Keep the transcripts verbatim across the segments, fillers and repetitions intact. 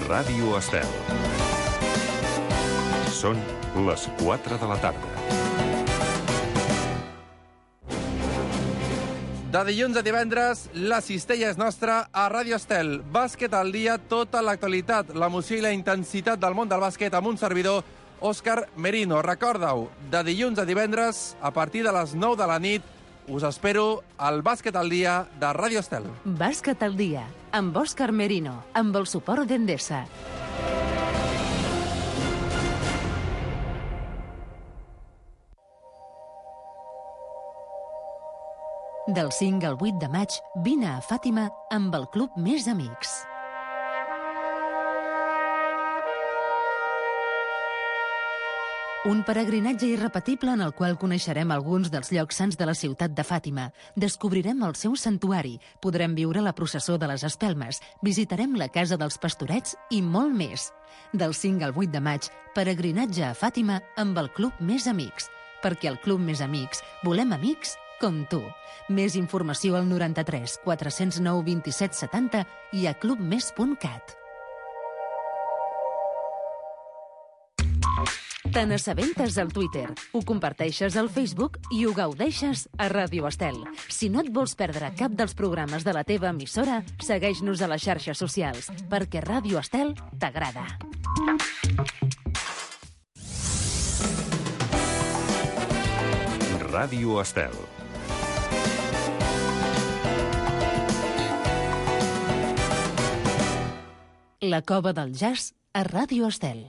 Ràdio Estel. Són les quatre de la tarda. De dilluns a divendres, la cistella és nostra a Ràdio Estel. Bàsquet al dia, tota l'actualitat, l'emoció i la intensitat del món del bàsquet amb un servidor, Òscar Merino. Recorda-ho, de dilluns a divendres, a partir de les nou de la nit, us espero al Bàsquet al dia de Ràdio Estel. Bàsquet al dia, amb Òscar Merino, amb el suport d'Endesa. Del cinc al vuit de maig, vine a Fàtima amb el Club Més Amics. Un peregrinatge irrepetible en el qual coneixerem alguns dels llocs sants de la ciutat de Fàtima. Descobrirem el seu santuari, podrem viure la processó de les espelmes, visitarem la casa dels pastorets i molt més. Del cinc al vuit de maig, peregrinatge a Fàtima amb el Club Més Amics. Perquè al Club Més Amics volem amics com tu. Més informació al noranta-tres quatre-cents nou vint-i-set setanta i a clubmes punt cat. Te n'assabentes al Twitter, ho comparteixes al Facebook i ho gaudeixes a Ràdio Estel. Si no et vols perdre cap dels programes de la teva emissora, segueix-nos a les xarxes socials, perquè Ràdio Estel t'agrada. Ràdio Estel. La cova del jazz a Ràdio Estel.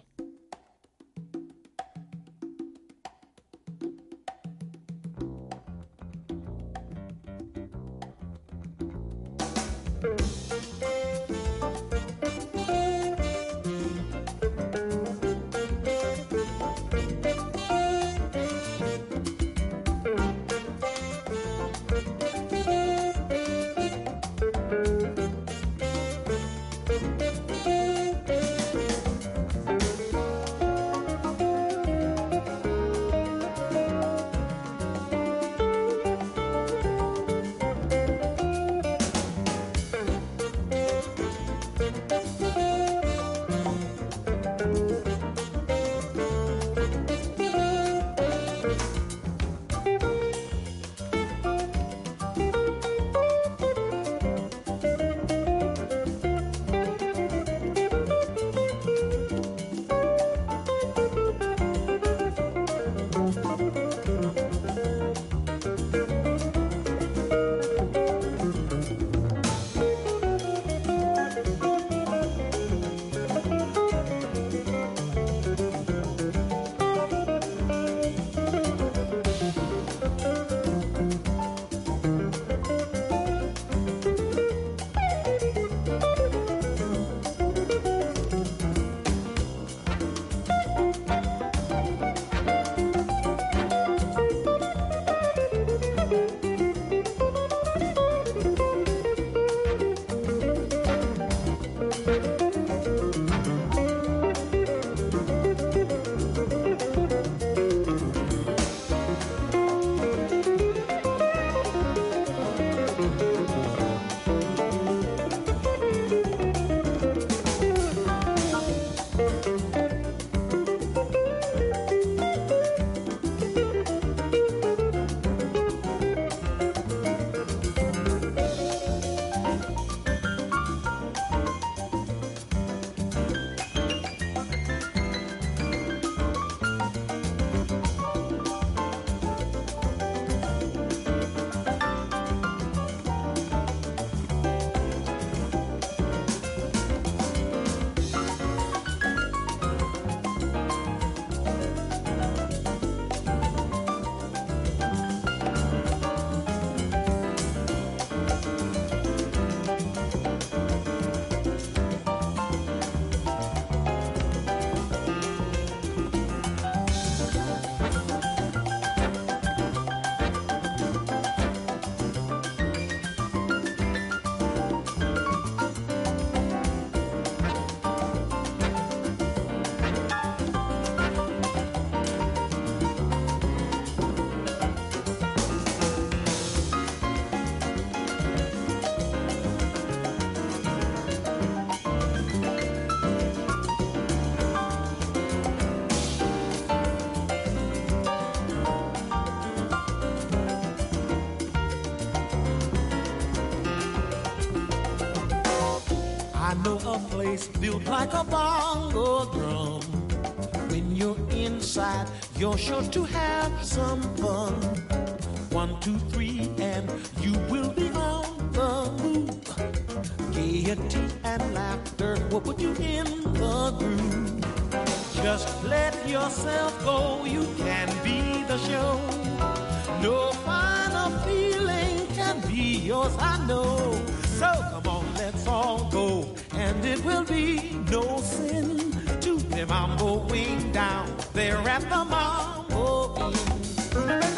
I know a place built like a bongo drum. When you're inside, you're sure to have some fun. One, two, three, and you will be on the move. Gaiety and laughter will put you in the groove. Just let yourself go, you can be the show. No finer feeling can be yours, I know. So come on, let's all go, and it will be no sin to the mambo wing down there at the Mambo Inn.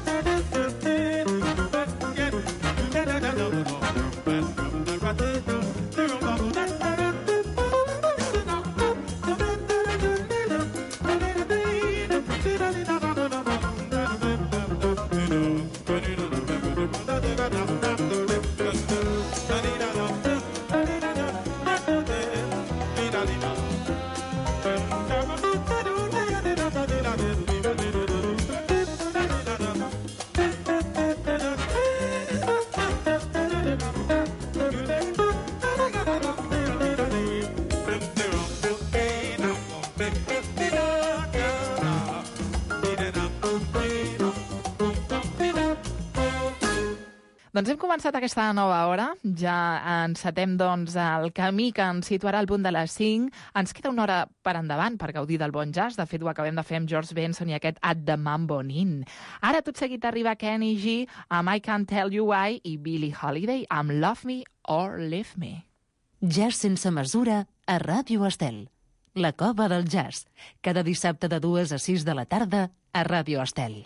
Doncs hem començat aquesta nova hora, ja encetem doncs, el camí que ens situarà al punt de les cinc. Ens queda una hora per endavant per gaudir del bon jazz. De fet, ho acabem de fer amb George Benson i aquest At the Mambo Inn. Ara tot seguit arriba Kenny G amb I Can't Tell You Why i Billie Holiday amb Love Me or Leave Me. Jazz sense mesura a Ràdio Estel. La cova del jazz. Cada dissabte de dues a sis de la tarda a Ràdio Estel.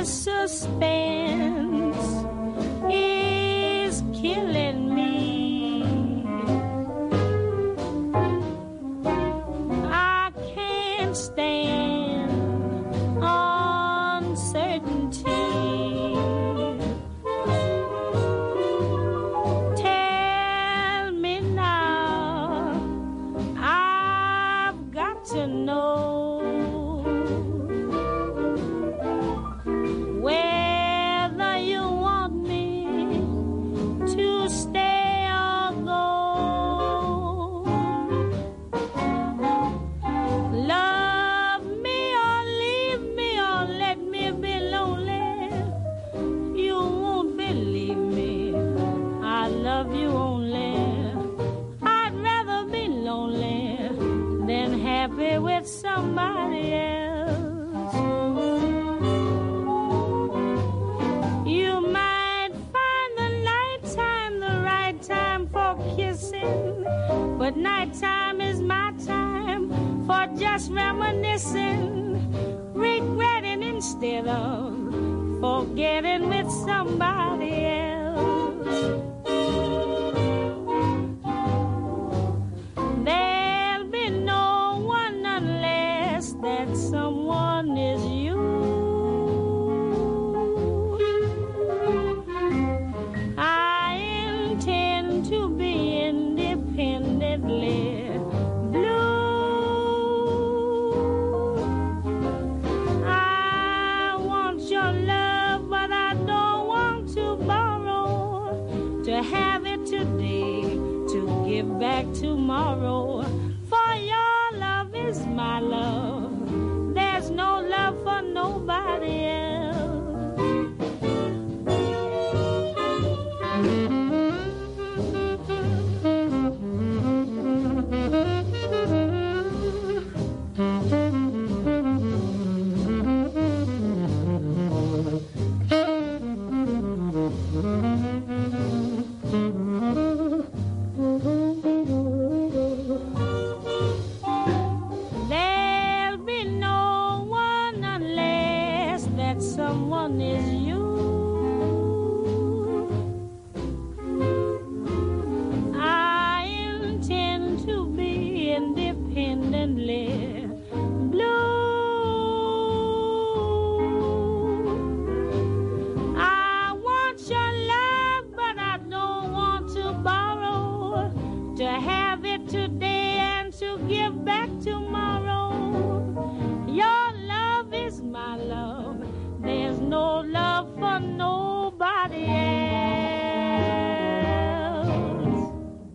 suspense is killing me. I can't stand uncertainty. Tell me now, I've got to know whether you want me to stay or go. Love me or leave me or let me be lonely. You won't believe me, I love you only. I'd rather be lonely than happy with somebody else. You might find the nighttime the right time for kissing, but nighttime is my time for just reminiscing, regretting instead of forgetting with somebody else. There'll be no one unless that someone is you. I intend to be independently blue. I want your love, but I don't want to borrow, to have it today, to give back tomorrow. For your love is my love. There's no love for nobody else. There'll be no one unless that someone is you. I intend to be independently blue. I want your love, but I don't want to borrow, to have it today and to give back tomorrow. Your love is my love. There's no love for nobody else.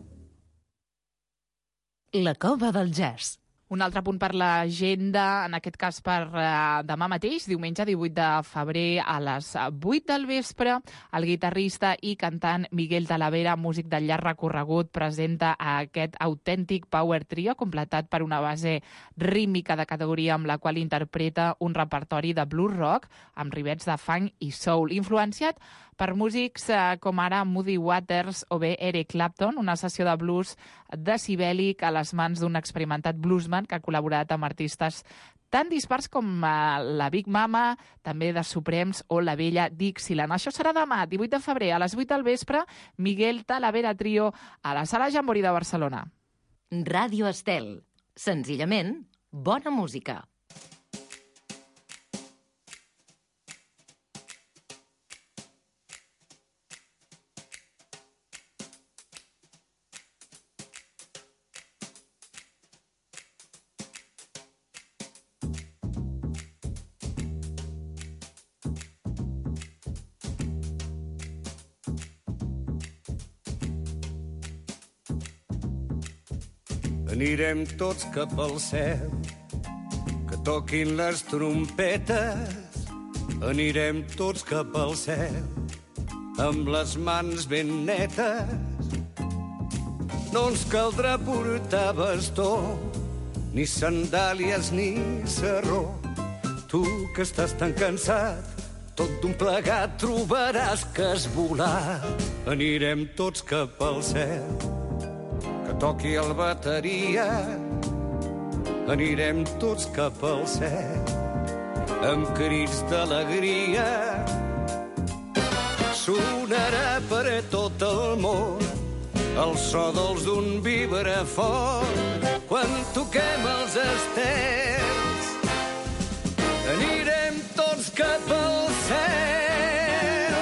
La Cova del Jazz. Un altre punt per l'agenda, en aquest cas per uh, demà mateix, diumenge divuit de febrer a les vuit del vespre, el guitarrista i cantant Miguel Talavera, músic de llarg recorregut, presenta aquest autèntic power trio completat per una base rítmica de categoria amb la qual interpreta un repertori de blues rock amb rivets de funk i soul, influenciat per músics eh, com ara Muddy Waters o bé Eric Clapton, una sessió de blues decibèlic a les mans d'un experimentat bluesman que ha col·laborat amb artistes tan dispars com eh, la Big Mama, també de Supremes o la vella Dixieland. Això serà demà, divuit de febrer, a les vuit del vespre, Miguel Talavera Trio a la Sala Jambori de Barcelona. Ràdio Estel. Senzillament, bona música. Anirem tots cap al cel, que toquin les trompetes. Anirem tots cap al cel, amb les mans ben netes. No ens caldrà portar bastó, ni sandàlies ni sarró. Tu que estàs tan cansat, tot d'un plegat trobaràs que has volat. Anirem tots cap al cel, que toqui el bateria. Anirem tots cap al cel, amb crits d'alegria. Sonarà per a tot el món el so dolç d'un vibrafon. Quan toquem els estels anirem tots cap al cel.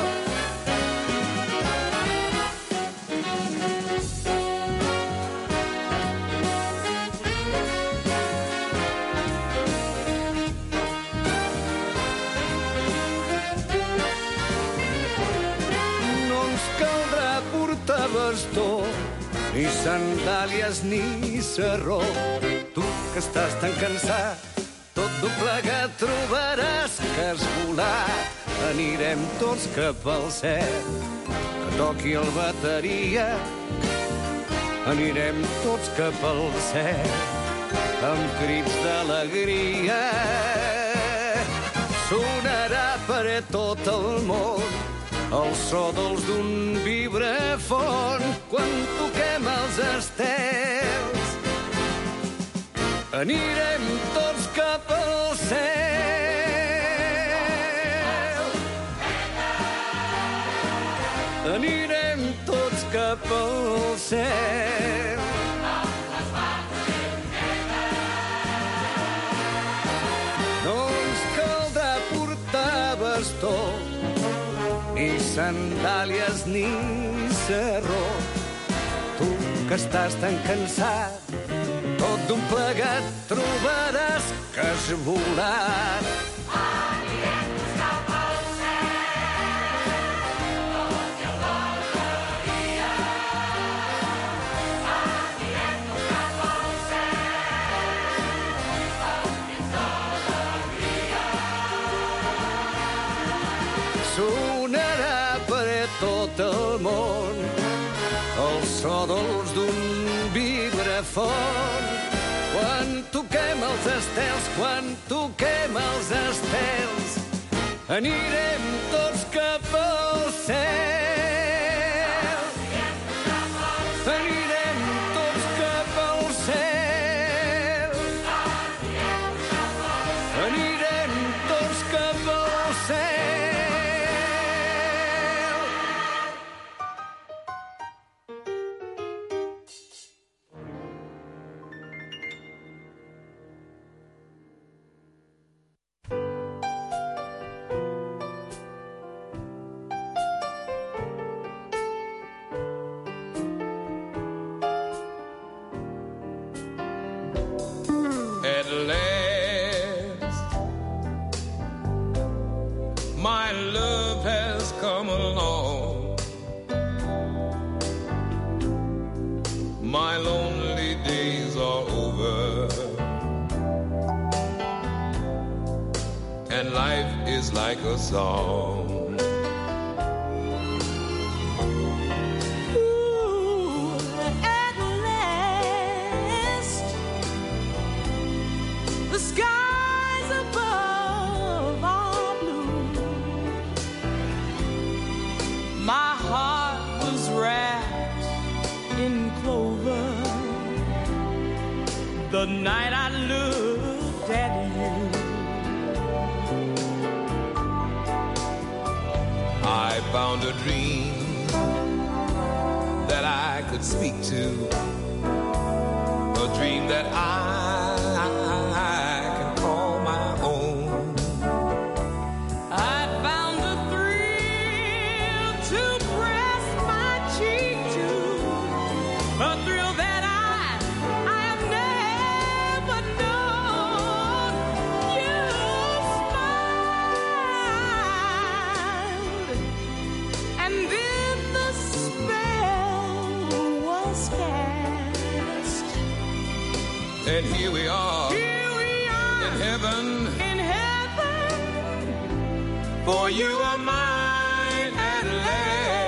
No ens caldrà portar bastó, ni sandàlies ni sarró. Tu que estàs tan cansat, tot doblegat trobaràs que has volat. Anirem tots cap al cel, que toqui el bateria. Anirem tots cap al cel, amb crits d'alegria. Sonarà per a tot el món el so dolç d'un vibrafon. Quan toquem els estels anirem tots cap al cel. Anirem tots cap al cel. No ens caldrà portar bastó, ni sandàlies ni sarró. Tu que estàs tan cansat, tot d'un plegat trobaràs que has volat. Anirem cap al cel, tot i el bateria. Anirem cap al cel, amb crits d'alegria. Sonarà per a tot el món el so dolç d'un vibrafon. Quan toquem els estels, quan toquem els estels, anirem tots cap al cel. Anirem tots cap al cel. Anirem tots cap al cel. At last, my love has come along. My lonely days are over, and life is like a song. The skies above are blue. My heart was wrapped in clover the night I looked at you. I found a dream that I could speak to, a dream that I And here we are, here we are in heaven, in heaven, for you are mine at last.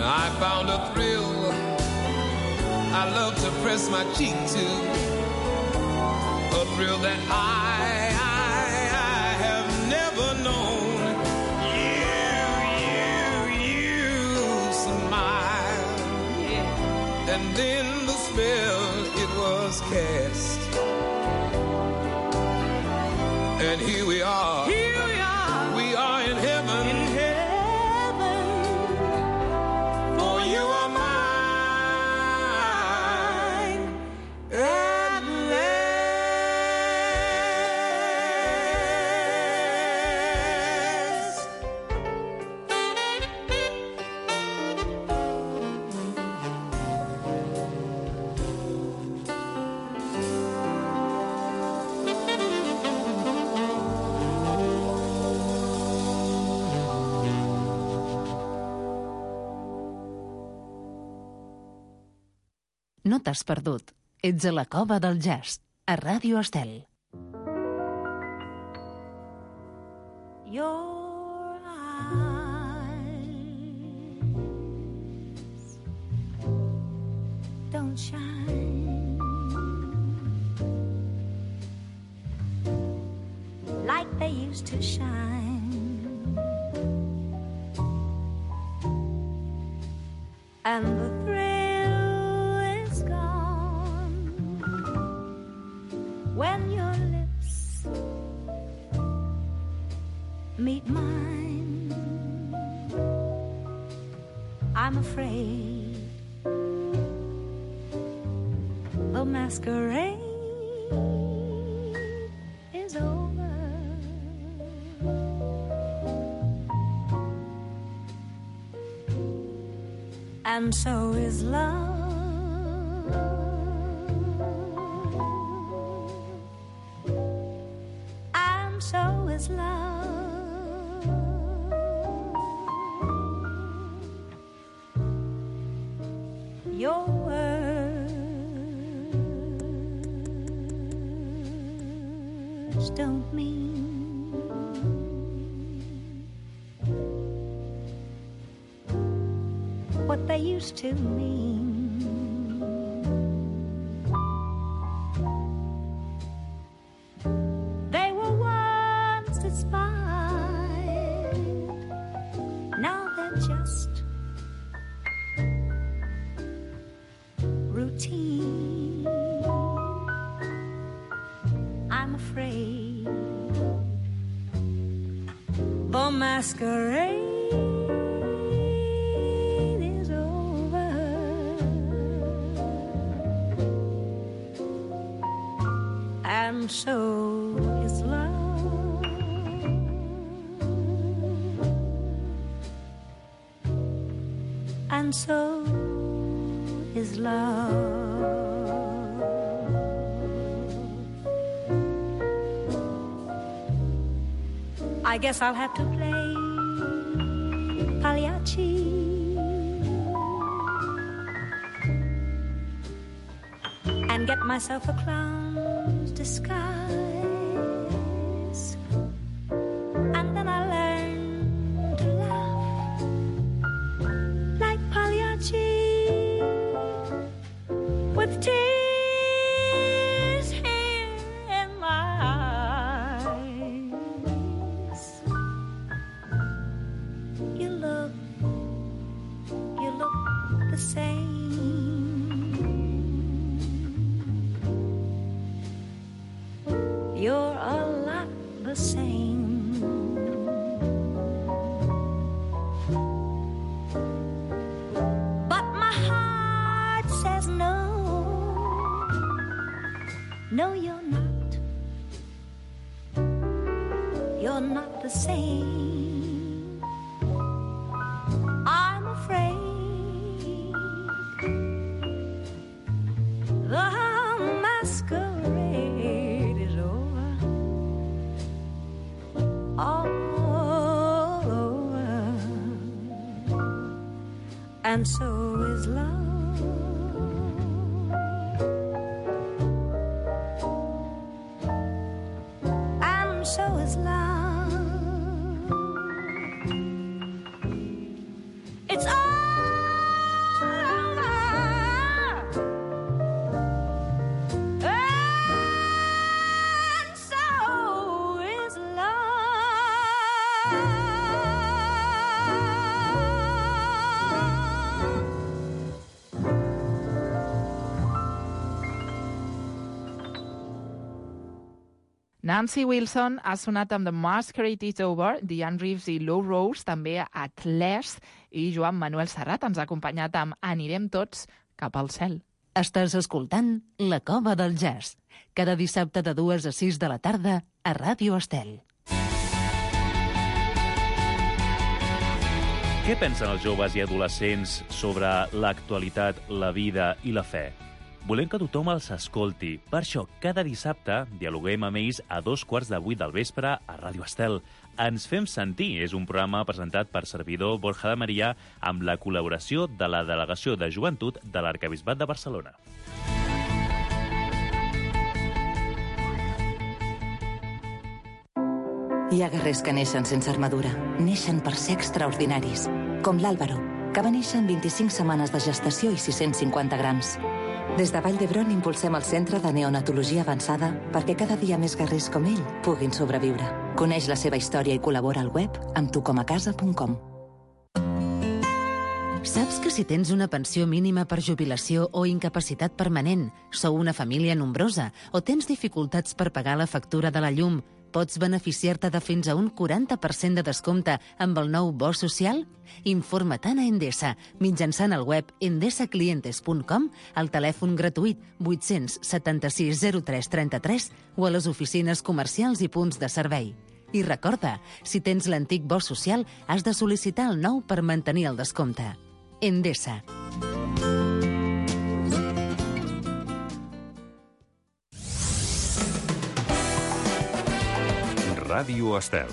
I found a thrill I love to press my cheek to, a thrill that I, I, I have never known. You, you, you smile, yeah. And then the spell it was cast, and here we are. Here we are. We are in heaven. In heaven. For you are mine. At last. No t'has perdut. Ets a la cova del jazz, a Ràdio Estel. Your eyes don't shine like they used to shine, and the thrill is gone when your lips meet mine. I'm afraid the masquerade is over, and so is love. And so is love. Your words don't mean what they used to mean. They were once inspired, now they're just routine. I'm afraid the masquerade is over, and so is love. And so is love. I guess I'll have to play Pagliacci and get myself a clown's disguise, and then I'll learn to laugh like Pagliacci, with tears here in my eyes. You look, you look the same. You're a lot the same. But my heart says no. No, you're not. You're not the same. I'm afraid the masquerade is over. All over. And so is love. So is love. It's all Nancy Wilson ha sonat amb The Masquerade is Over, Diane Reeves i Lou Rose, també At Last, i Joan Manuel Serrat ens ha acompanyat amb Anirem tots cap al cel. Estàs escoltant La Cova del Jazz, cada dissabte de dues a sis de la tarda a Ràdio Estel. Què pensen els joves i adolescents sobre l'actualitat, la vida i la fe? Volem que tothom els escolti. Per això, cada dissabte dialoguem amb ells a dos quarts de vuit del vespre a Ràdio Estel. Ens fem sentir és un programa presentat per servidor Borja de Maria amb la col·laboració de la Delegació de Joventut de l'Arquebisbat de Barcelona. Hi ha guerrers que neixen sense armadura. Neixen per ser extraordinaris. Com l'Àlvaro, que va néixer amb vint-i-cinc setmanes de gestació i sis-cents cinquanta grams. Des de Vall d'Hebron impulsem el Centre de Neonatologia Avançada perquè cada dia més guerrers com ell puguin sobreviure. Coneix la seva història i col·labora al web amb tucomacasa punt com. Saps que si tens una pensió mínima per jubilació o incapacitat permanent, sou una família nombrosa o tens dificultats per pagar la factura de la llum, pots beneficiar-te de fins a un quaranta per cent de descompte amb el nou bo social? Informa't a Endesa mitjançant el web endesa clientes punt com, al telèfon gratuït vuit-cents setanta-sis zero tres trenta-tres o a les oficines comercials i punts de servei. I recorda, si tens l'antic bo social, has de sol·licitar el nou per mantenir el descompte. Endesa. Ràdio Estel.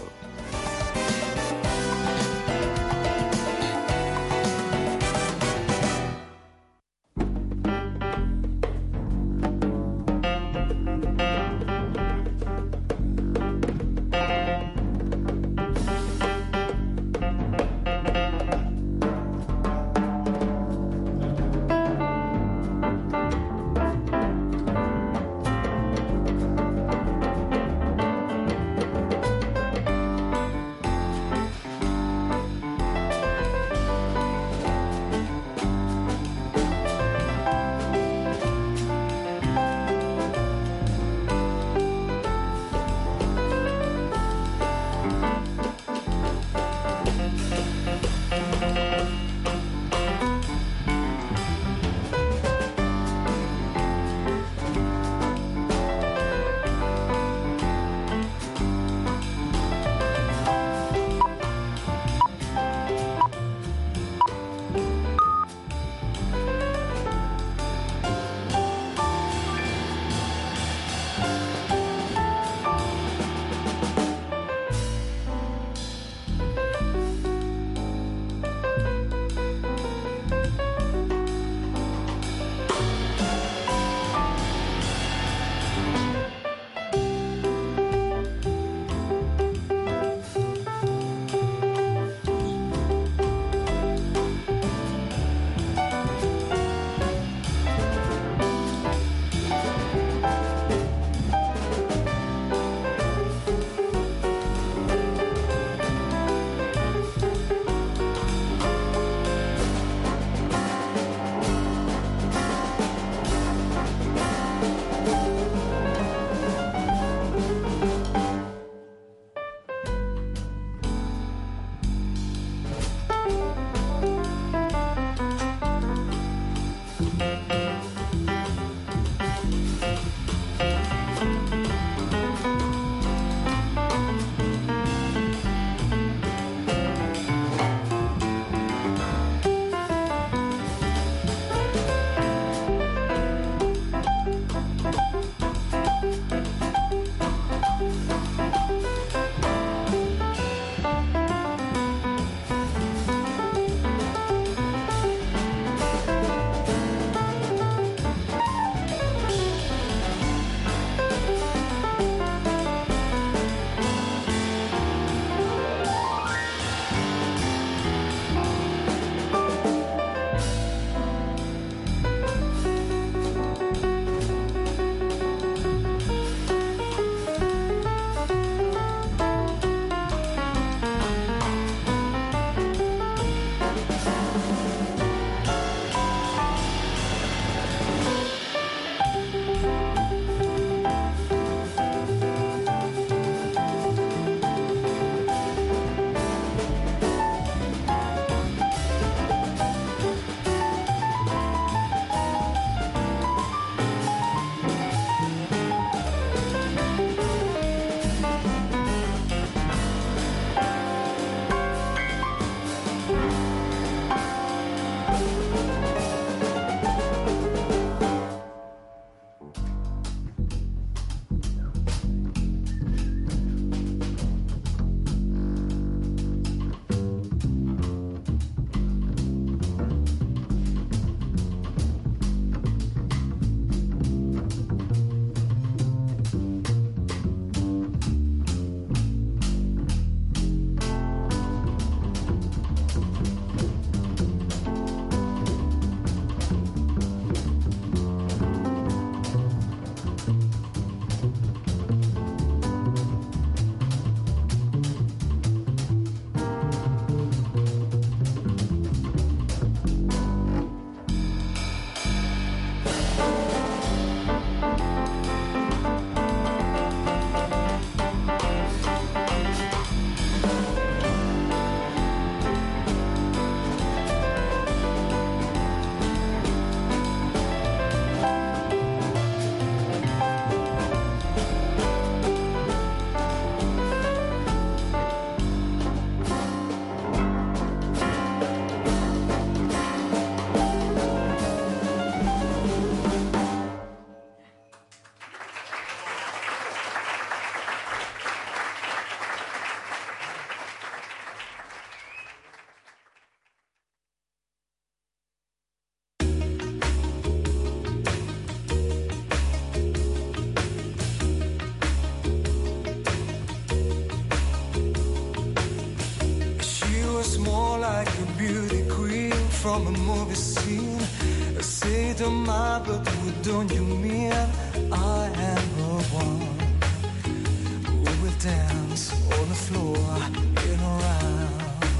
from a movie scene. Say to my, but don't you mean I am the one who will dance on the floor in a round?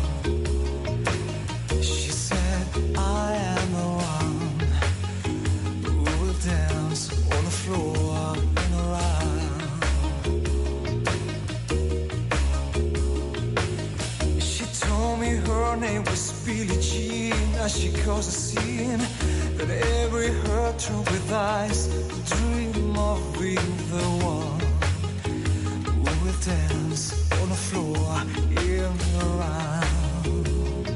She said, I am the one who will dance on the floor in a round. She told me her name was Billie Jean, as she caused a scene that every hurt through with eyes dream of being the one who will dance on the floor in a round.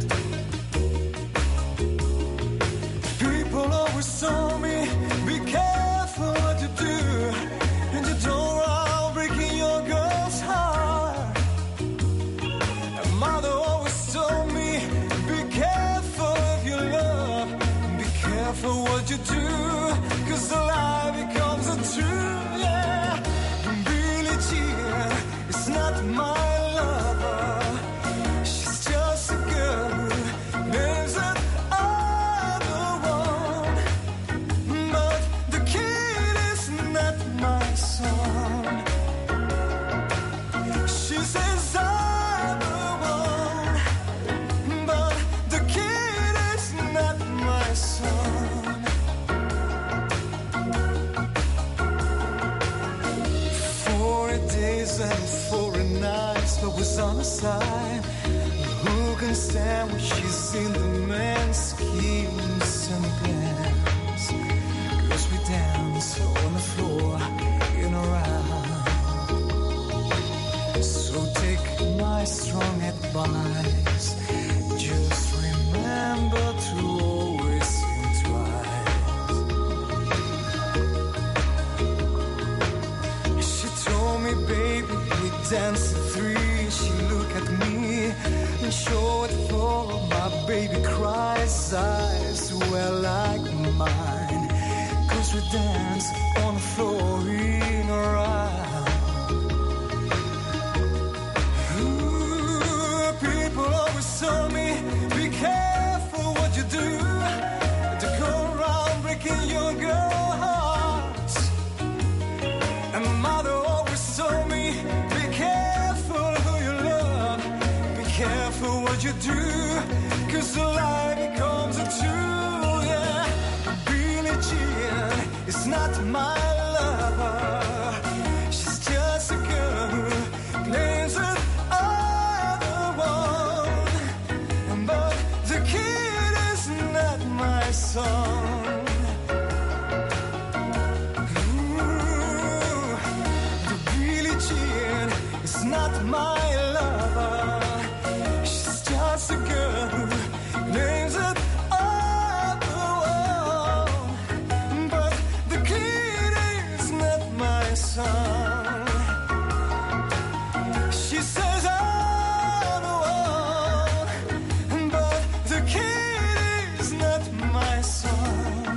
People always told me, be careful what you do, and you don't run breaking your girl's heart. And mother always told me, be careful of your love, be careful what you do, cause the lie becomes a truth, yeah. And Billie Jean is not my lover, she's just a girl who lives at other one. But the kid is not my son. She says I'm the one, but the kid is not my son. Four days and four nights, but was on the side. Who can stand when she's in the man's schemes and plans? Cause we dance on the floor in a round. So take my strong advice, just remember to always think twice. She told me, baby, we dance at three. She looked at me and showed for my baby cries. Eyes were like mine, cause we dance on the floor in a round. Ooh, people always tell me, be careful what you do, to go around breaking your girl hearts. And mother always told me, be careful who you love, be careful what you do, cause the lie becomes a truth, yeah. Billie Jean is not my lover, she's just a girl who claims that I'm the one, but the kid is not my son. Ooh, the Billie Jean is not my lover, she's just a girl who claims that I'm the one, but the kid is not my son. She says I'm the one, but the kid is not my son.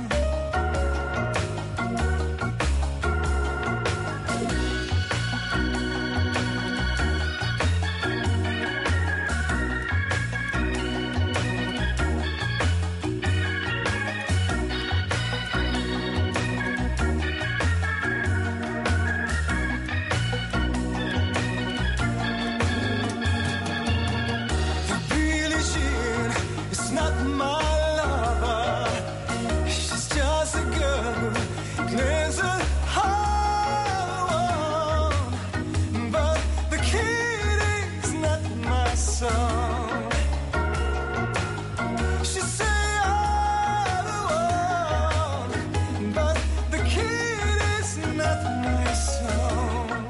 Billie Jean is not my lover, she's just a girl who claims that I'm the one, but the kid is not my son. She say I'm the one, but the kid is not my son.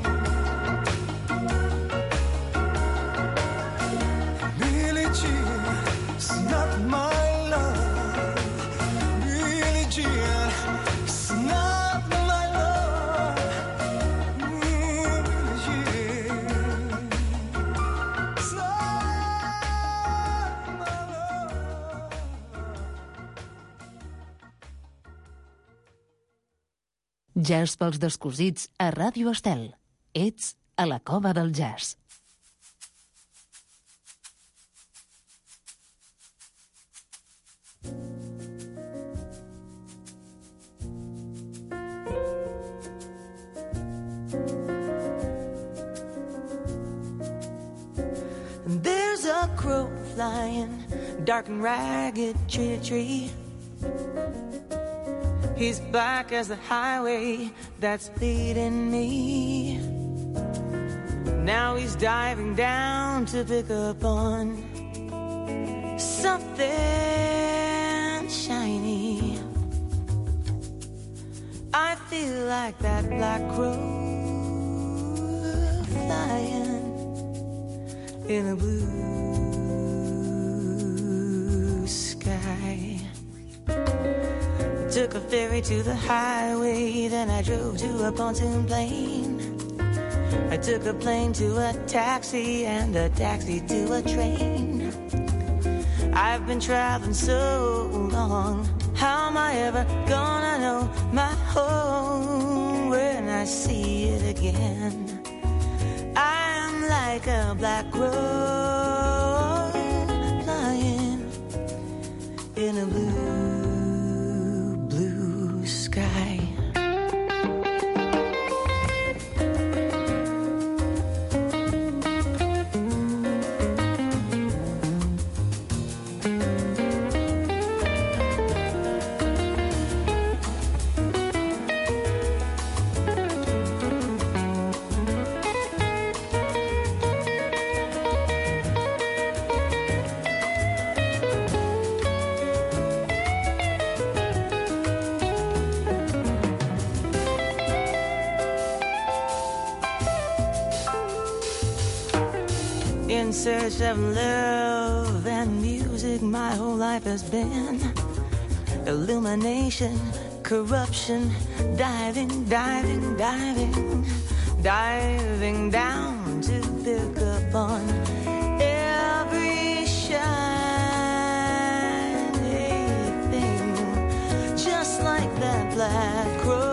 Billie Jean is not my love, Billie Jean is not my love. Ooh, Billie Jean is not my love. Jazz pels descosits a Ràdio Estel. Ets a la cova del jazz. crow flying, dark and ragged, tree to tree. He's black as the highway that's leading me. Now he's diving down to pick up on something shiny. I feel like that black crow flying in a blue sky. I took a ferry to the highway, then I drove to a pontoon plane. I took a plane to a taxi and a taxi to a train. I've been traveling so long, how am I ever gonna know my home when I see it again? I'm like a black crow flying in a blue, blue sky. In search of love and music, my whole life has been illumination, corruption, diving, diving, diving, diving down to pick up on every shiny thing, just like that black crow.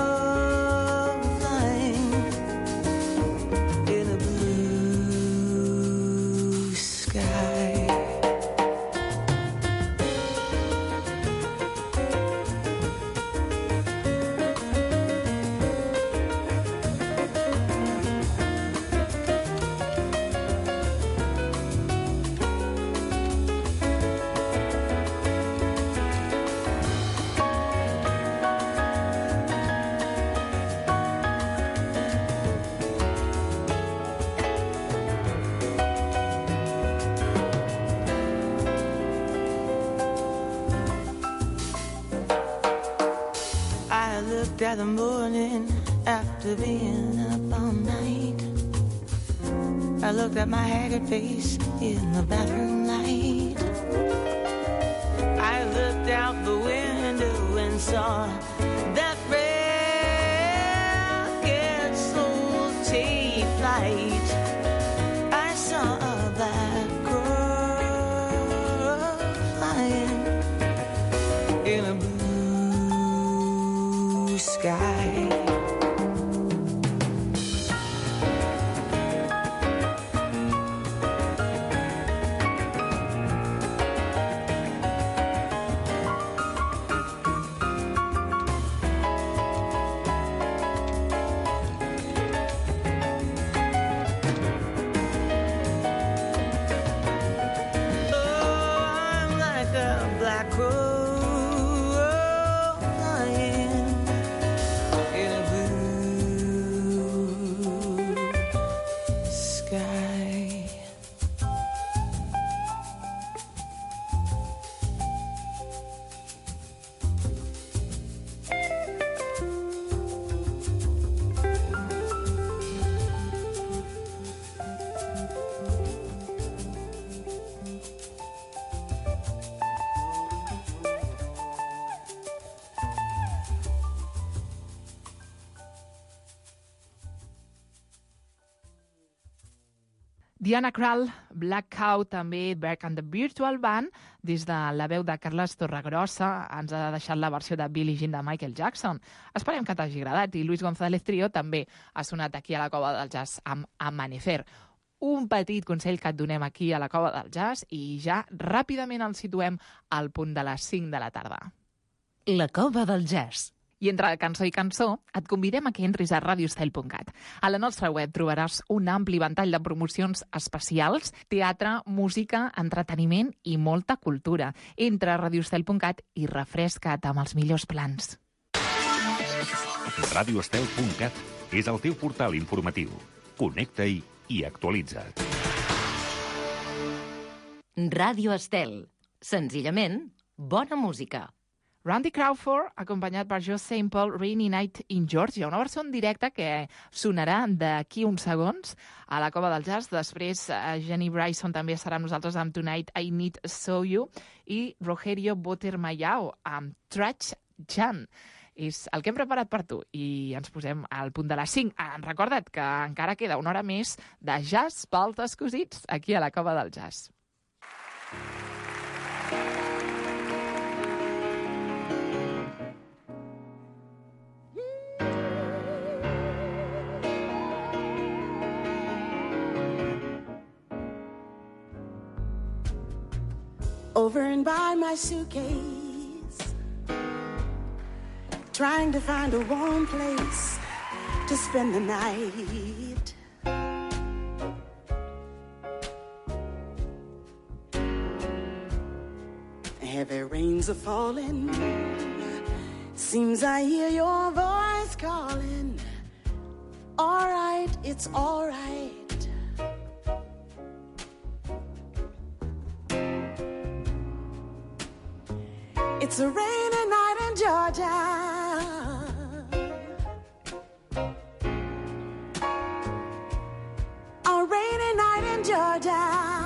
At the morning after being up all night, I looked at my haggard face in the bathroom light. I looked out the window and saw that ragged soul take flight. I saw a black crow flying in a blue sky. Diana Krall, Black Cow, també Back and the Virtual Band, des de la veu de Carles Torregrossa, ens ha deixat la versió de Billie Jean de Michael Jackson. Esperem que t'hagi agradat, i Luis González Trio també ha sonat aquí a la Cova del Jazz amb Amanecer. Un petit consell que et donem aquí a la Cova del Jazz i ja ràpidament el situem al punt de les cinc de la tarda. La Cova del Jazz, I entre cançó i cançó et convidem a que entris a radiostel punt cat. A la nostra web trobaràs un ampli ventall de promocions especials, teatre, música, entreteniment i molta cultura. Entra a radiostel punt cat i refresca't amb els millors plans. radiostel punt cat és el teu portal informatiu. Connecta-hi i actualitza't. Ràdio Estel. Senzillament, bona música. Randy Crawford, acompanyat per Joe Sample, Rainy Night in Georgia, una versió en directe que sonarà d'aquí uns segons a la Cova del Jazz. Després, Jenny Bryson també serà amb nosaltres amb Tonight I Need So You i Rogerio Botermayao amb Trash Jan. És el que hem preparat per tu i ens posem al punt de les cinc. Recorda't que encara queda una hora més de jazz paltes cosits aquí a la Cova del Jazz. Over and by my suitcase, trying to find a warm place to spend the night. Heavy rains are falling, seems I hear your voice calling. All right, it's all right. It's a rainy night in Georgia. A rainy night in Georgia.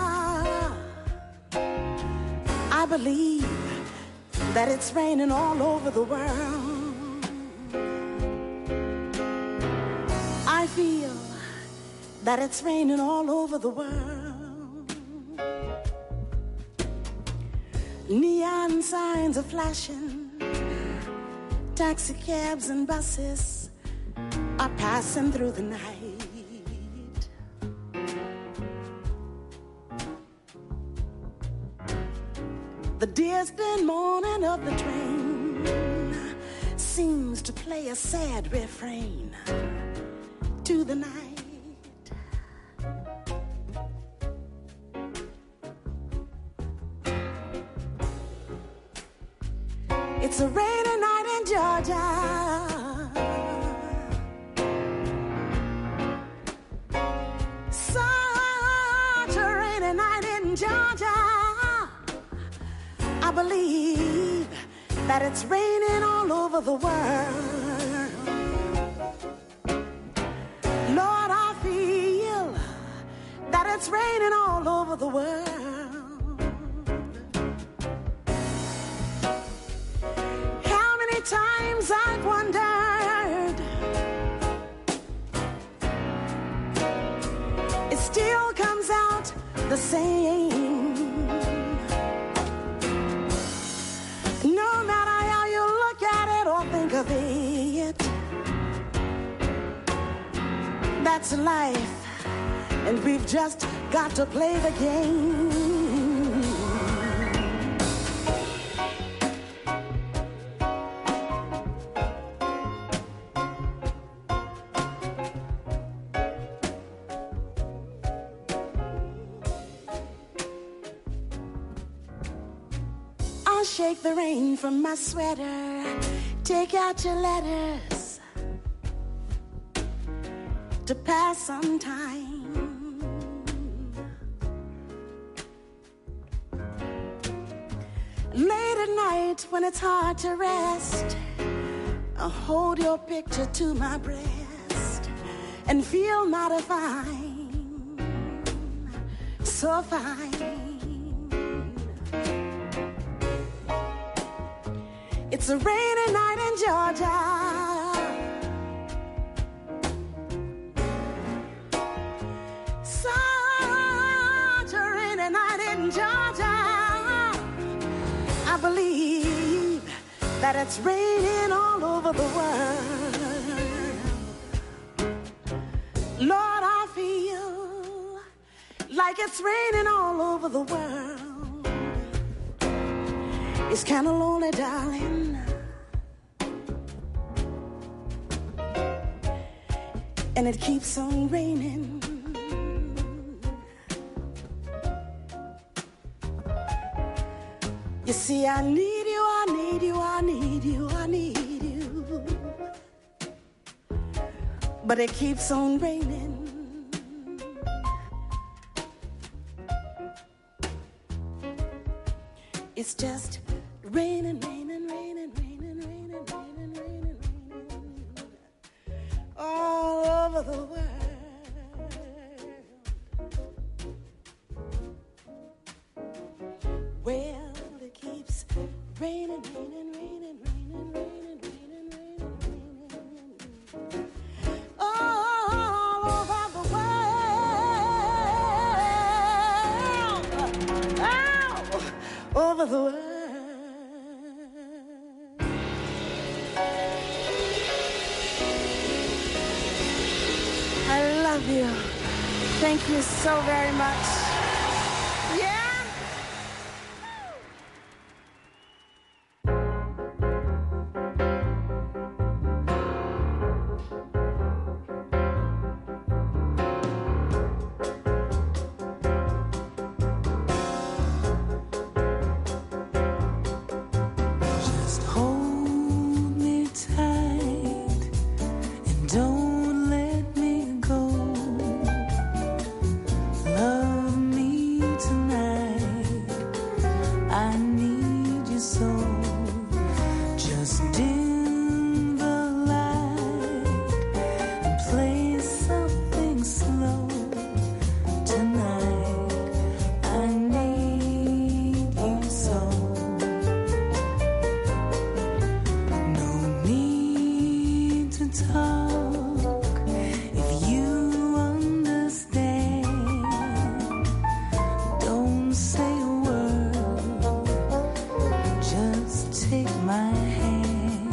I believe that it's raining all over the world. I feel that it's raining all over the world. Neon signs are flashing, taxi cabs and buses are passing through the night. The distant moaning of the train seems to play a sad refrain to the night. It's a rainy night in Georgia. Such a rainy night in Georgia. I believe that it's raining all over the world. Lord, I feel that it's raining all over the world. Times I've wondered, it still comes out the same. No matter how you look at it or think of it, that's life, and we've just got to play the game. Shake the rain from my sweater, take out your letters to pass some time. Late at night when it's hard to rest, I'll hold your picture to my breast and feel mighty fine, so fine. It's a rainy night in Georgia. Such a rainy night in Georgia. I believe that it's raining all over the world. Lord, I feel like it's raining all over the world. It's kind of lonely, darling. and it keeps on raining. You see, I need you, I need you, I need you, I need you. But it keeps on raining. It's just raining, raining, raining, raining, raining, raining, raining, raining all over the world. Well, it keeps raining, raining, raining, raining, raining, raining, raining, raining all over the world. Oh, over the world. I love you. Thank you so very much. Yeah. Just hold me tight and don't let me go. Love me tonight. I need you so. Just dim the light and play something slow tonight. I need you so. No need to talk if you understand. Don't say a word, just take my hand.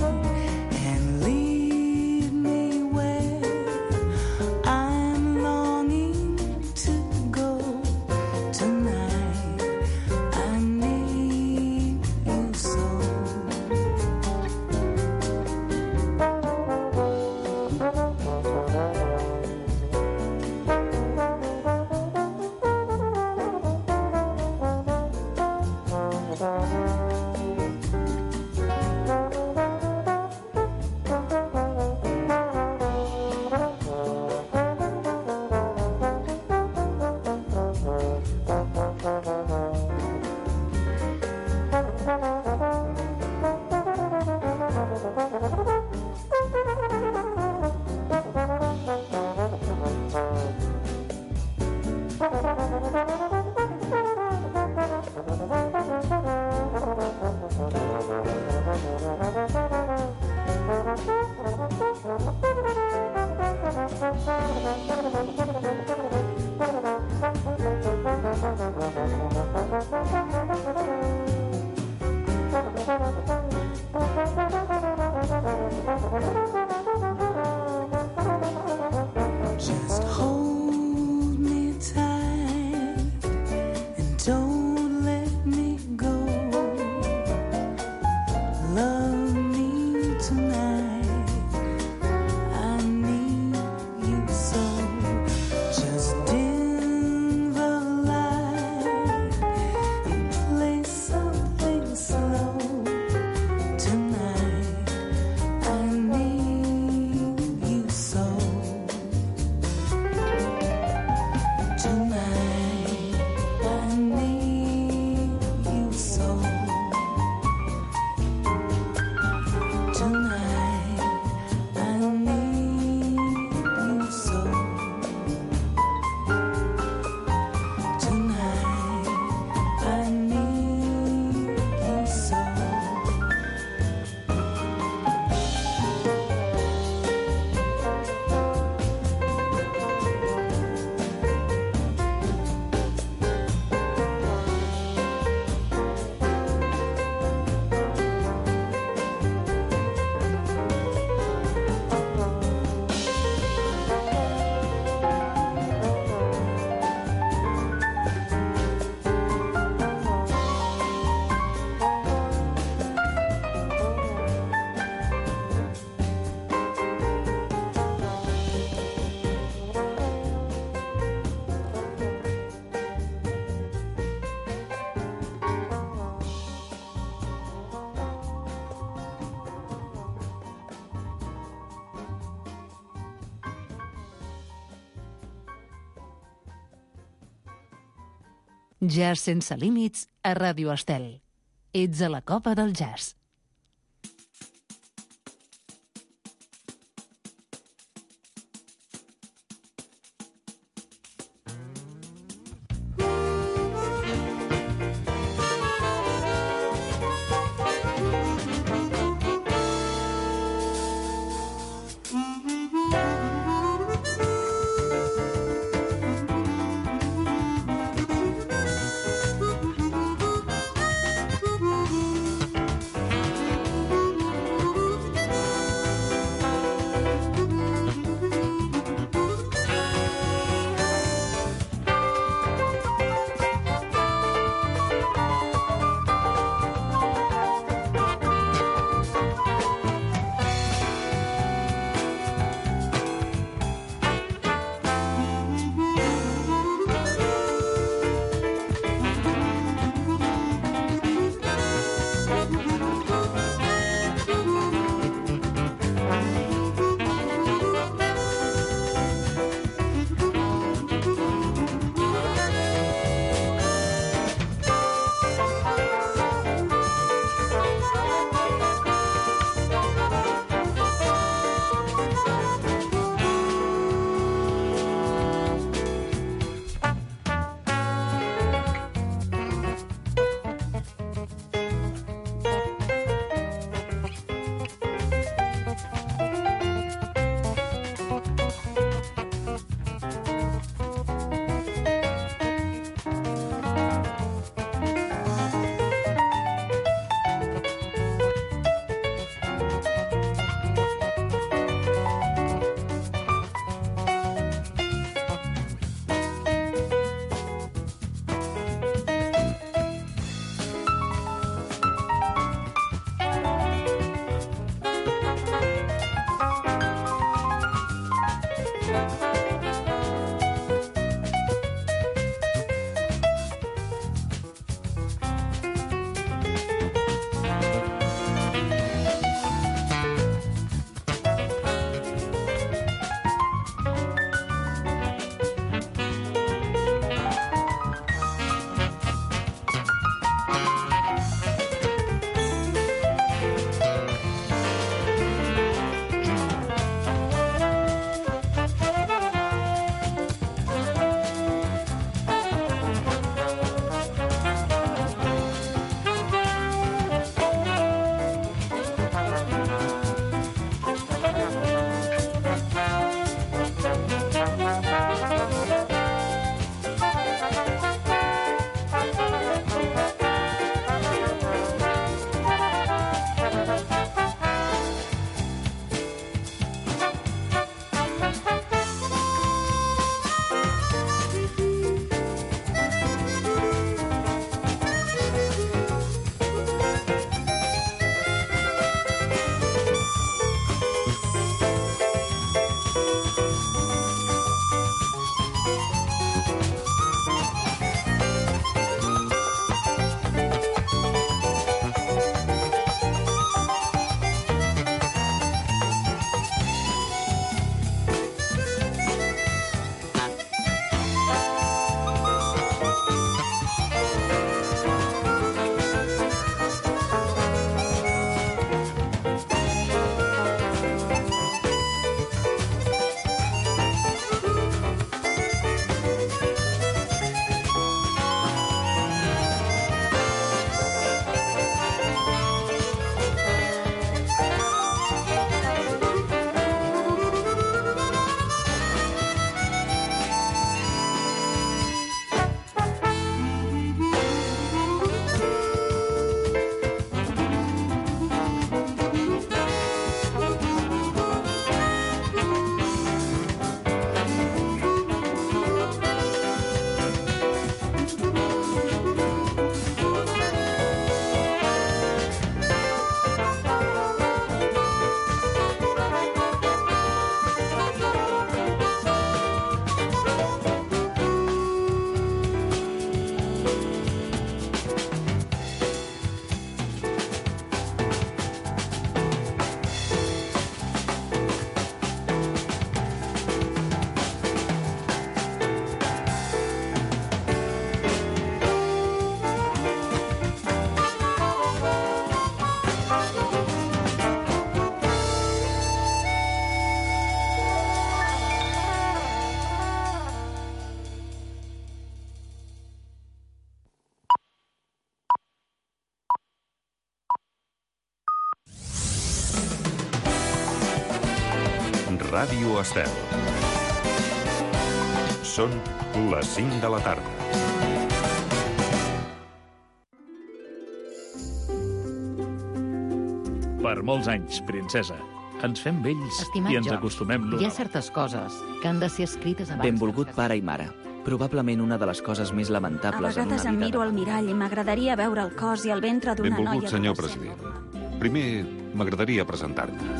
Jazz sense límits a Ràdio Estel. Ets a la copa del jazz. Ràdio Estel. Són les cinc de la tarda. Per molts anys, princesa. Ens fem vells Estimat i ens George, acostumem l'un hi ha al certes coses que han de ser escrites abans. Benvolgut pare i mare. Probablement una de les coses més A lamentables en vegades una em vida... miro al mirall i m'agradaria veure el cos i el ventre d'una noia... Benvolgut, senyor adolescent. president. Primer, m'agradaria presentar-me.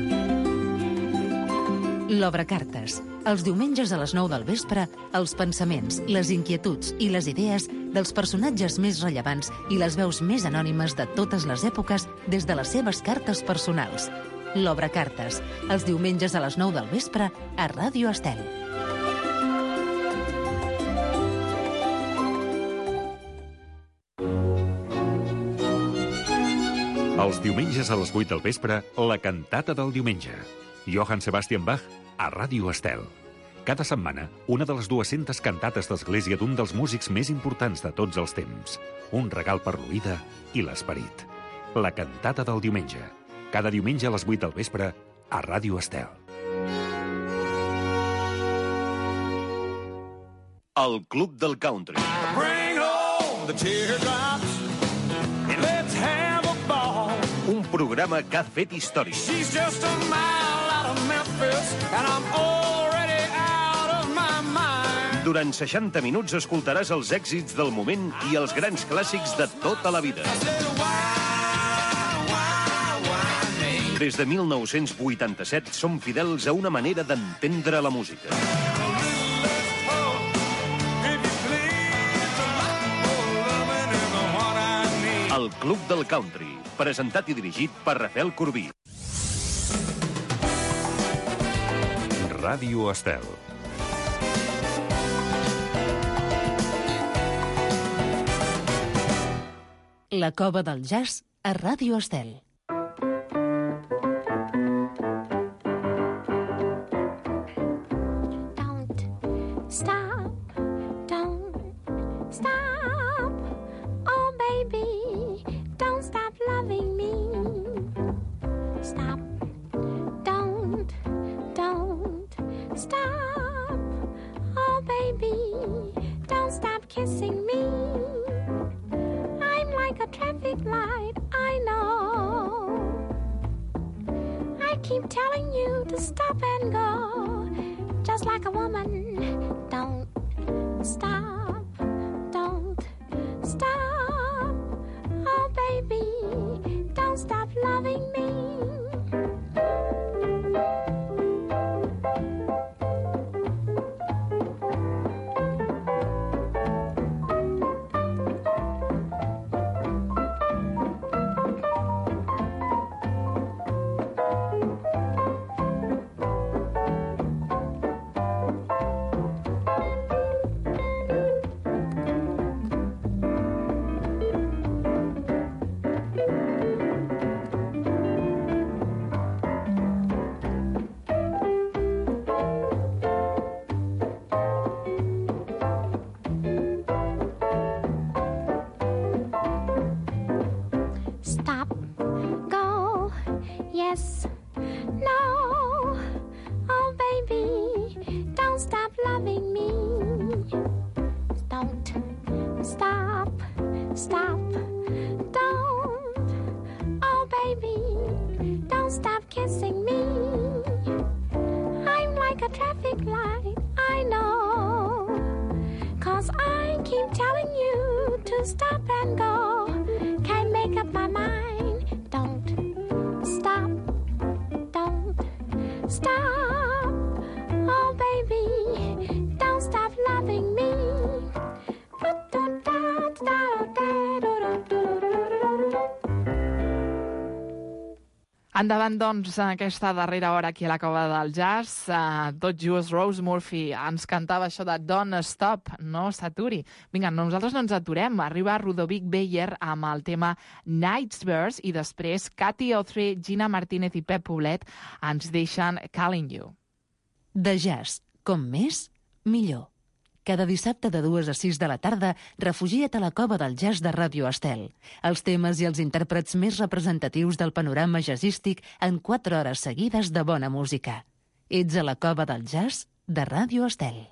L'Obre Cartes. Els diumenges a les nou del vespre, els pensaments, les inquietuds i les idees dels personatges més rellevants i les veus més anònimes de totes les èpoques des de les seves cartes personals. L'Obre Cartes. Els diumenges a les nou del vespre a Ràdio Estel. Els diumenges a les vuit del vespre, la cantata del diumenge. Johann Sebastian Bach a Ràdio Estel. Cada setmana, una de les dues-centes cantates d'església d'un dels músics més importants de tots els temps. Un regal per l'oïda i l'esperit. La cantata del diumenge. Cada diumenge a les vuit del vespre a Ràdio Estel. El Club del Country. Bring on the teardrops and let's have a ball. Un programa que ha fet història. She's just a mile out of Memphis and I'm already out of my mind. Durant seixanta minuts escoltaràs els èxits del moment i els grans clàssics de tota la vida. Des de mil nou-cents vuitanta-set som fidels a una manera d'entendre la música. El Club del Country, presentat i dirigit per Rafael Corbí. Ràdio Estel. La cova del jazz a Ràdio Estel. Stop, don't stop. Oh, baby, don't stop loving me. Stop, don't, don't stop. Oh, baby, don't stop kissing me. I'm like a traffic light, I know. I keep telling you to stop and go. Just like a woman, don't stop, don't stop. Oh, baby, don't stop loving me. Stop, go, yes, no. Oh, baby, don't stop loving me. Don't stop, stop, don't. Oh, baby, don't stop kissing me. I'm like a traffic light, I know. 'Cause I keep telling you to stop and go. Can't make up my mind. Don't stop, don't stop. Oh, baby, don't stop loving me. Endavant, doncs, aquesta darrera hora aquí a la Cova del Jazz. Uh, tot just Rose Murphy ens cantava això de Don't Stop, no s'aturi. Vinga, nosaltres no ens aturem. Arriba Ludovic Beyer amb el tema Night's Birds i després Katy Othry, Gina Martínez i Pep Poblet ens deixen Calling You. De jazz, com més, millor. Cada dissabte de dues a sis de la tarda, refugia't a la Cova del Jazz de Ràdio Estel. Els temes i els intèrprets més representatius del panorama jazzístic en quatre hores seguides de bona música. Ets a la cova del jazz de Ràdio Estel.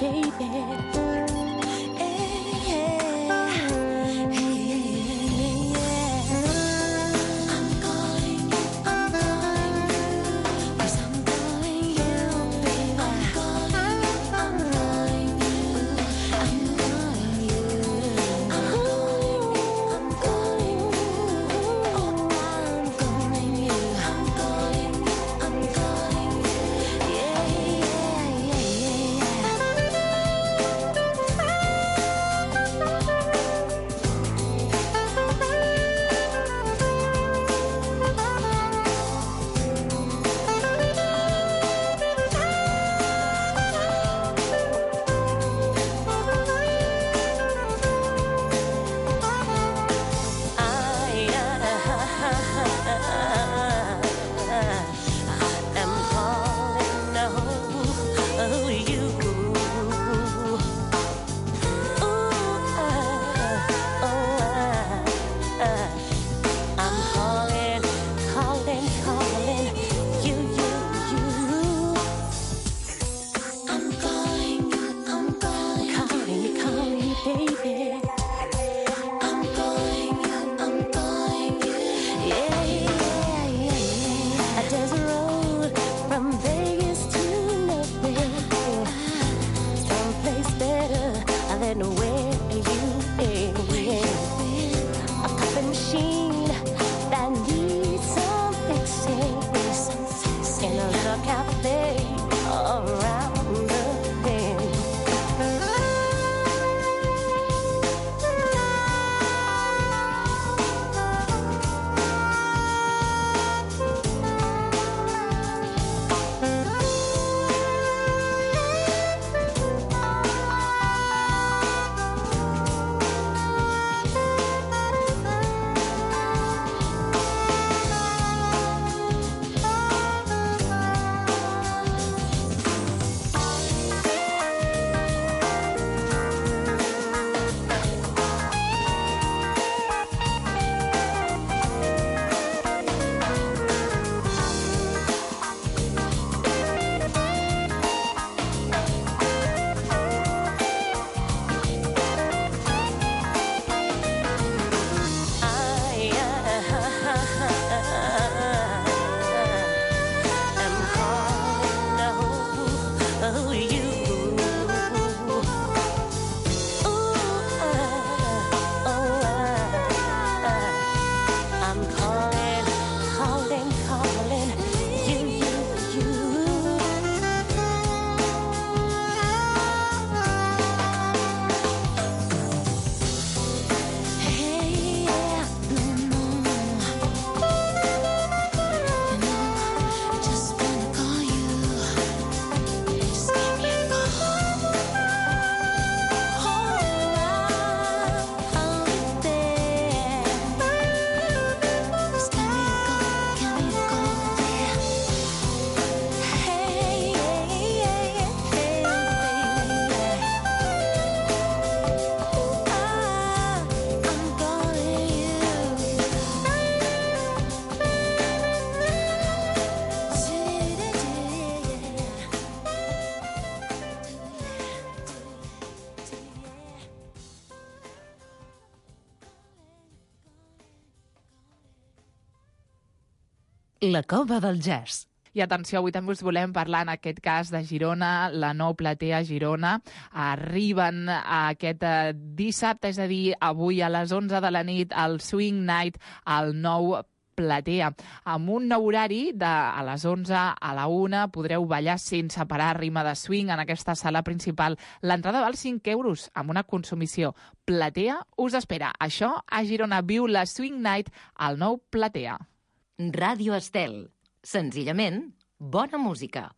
baby. La cova del jazz. I atenció, avui també us volem parlar en aquest cas de Girona, la Nou Platea Girona. Arriben aquest dissabte, és a dir, avui a les onze de la nit, al Swing Night, al Nou Platea. Amb un nou horari de a les onze a la una podreu ballar sense parar ritme de swing en aquesta sala principal. L'entrada val cinc euros amb una consumició. Platea us espera. Això a Girona. Viu la Swing Night al Nou Platea. Ràdio Estel. Senzillament, bona música.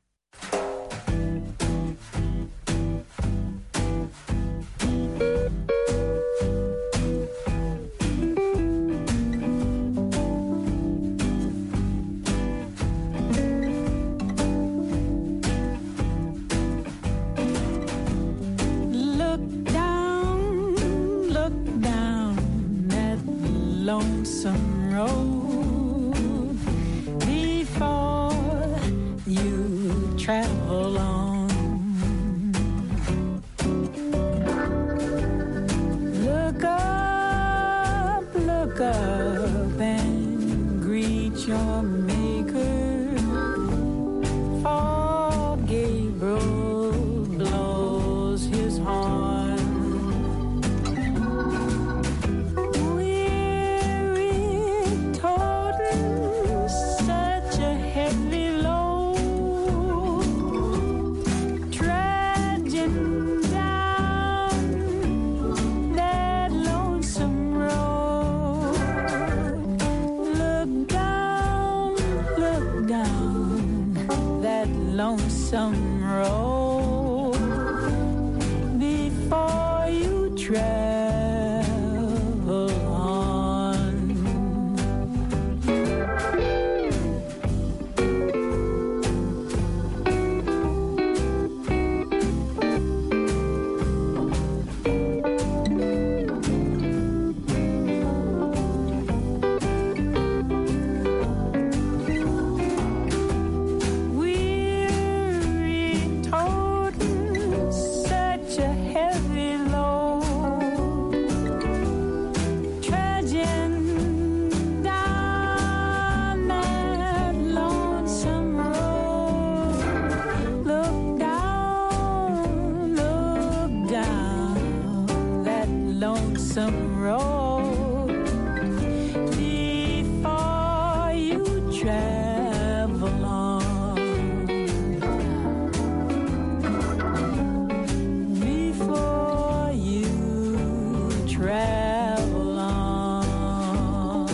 Look down, look down at the lonesome road. Travel on. travel on. Weary, toting such a heavy load, trudging down that lonesome road. Look down, look down that lonesome road before you travel on. Before you travel on.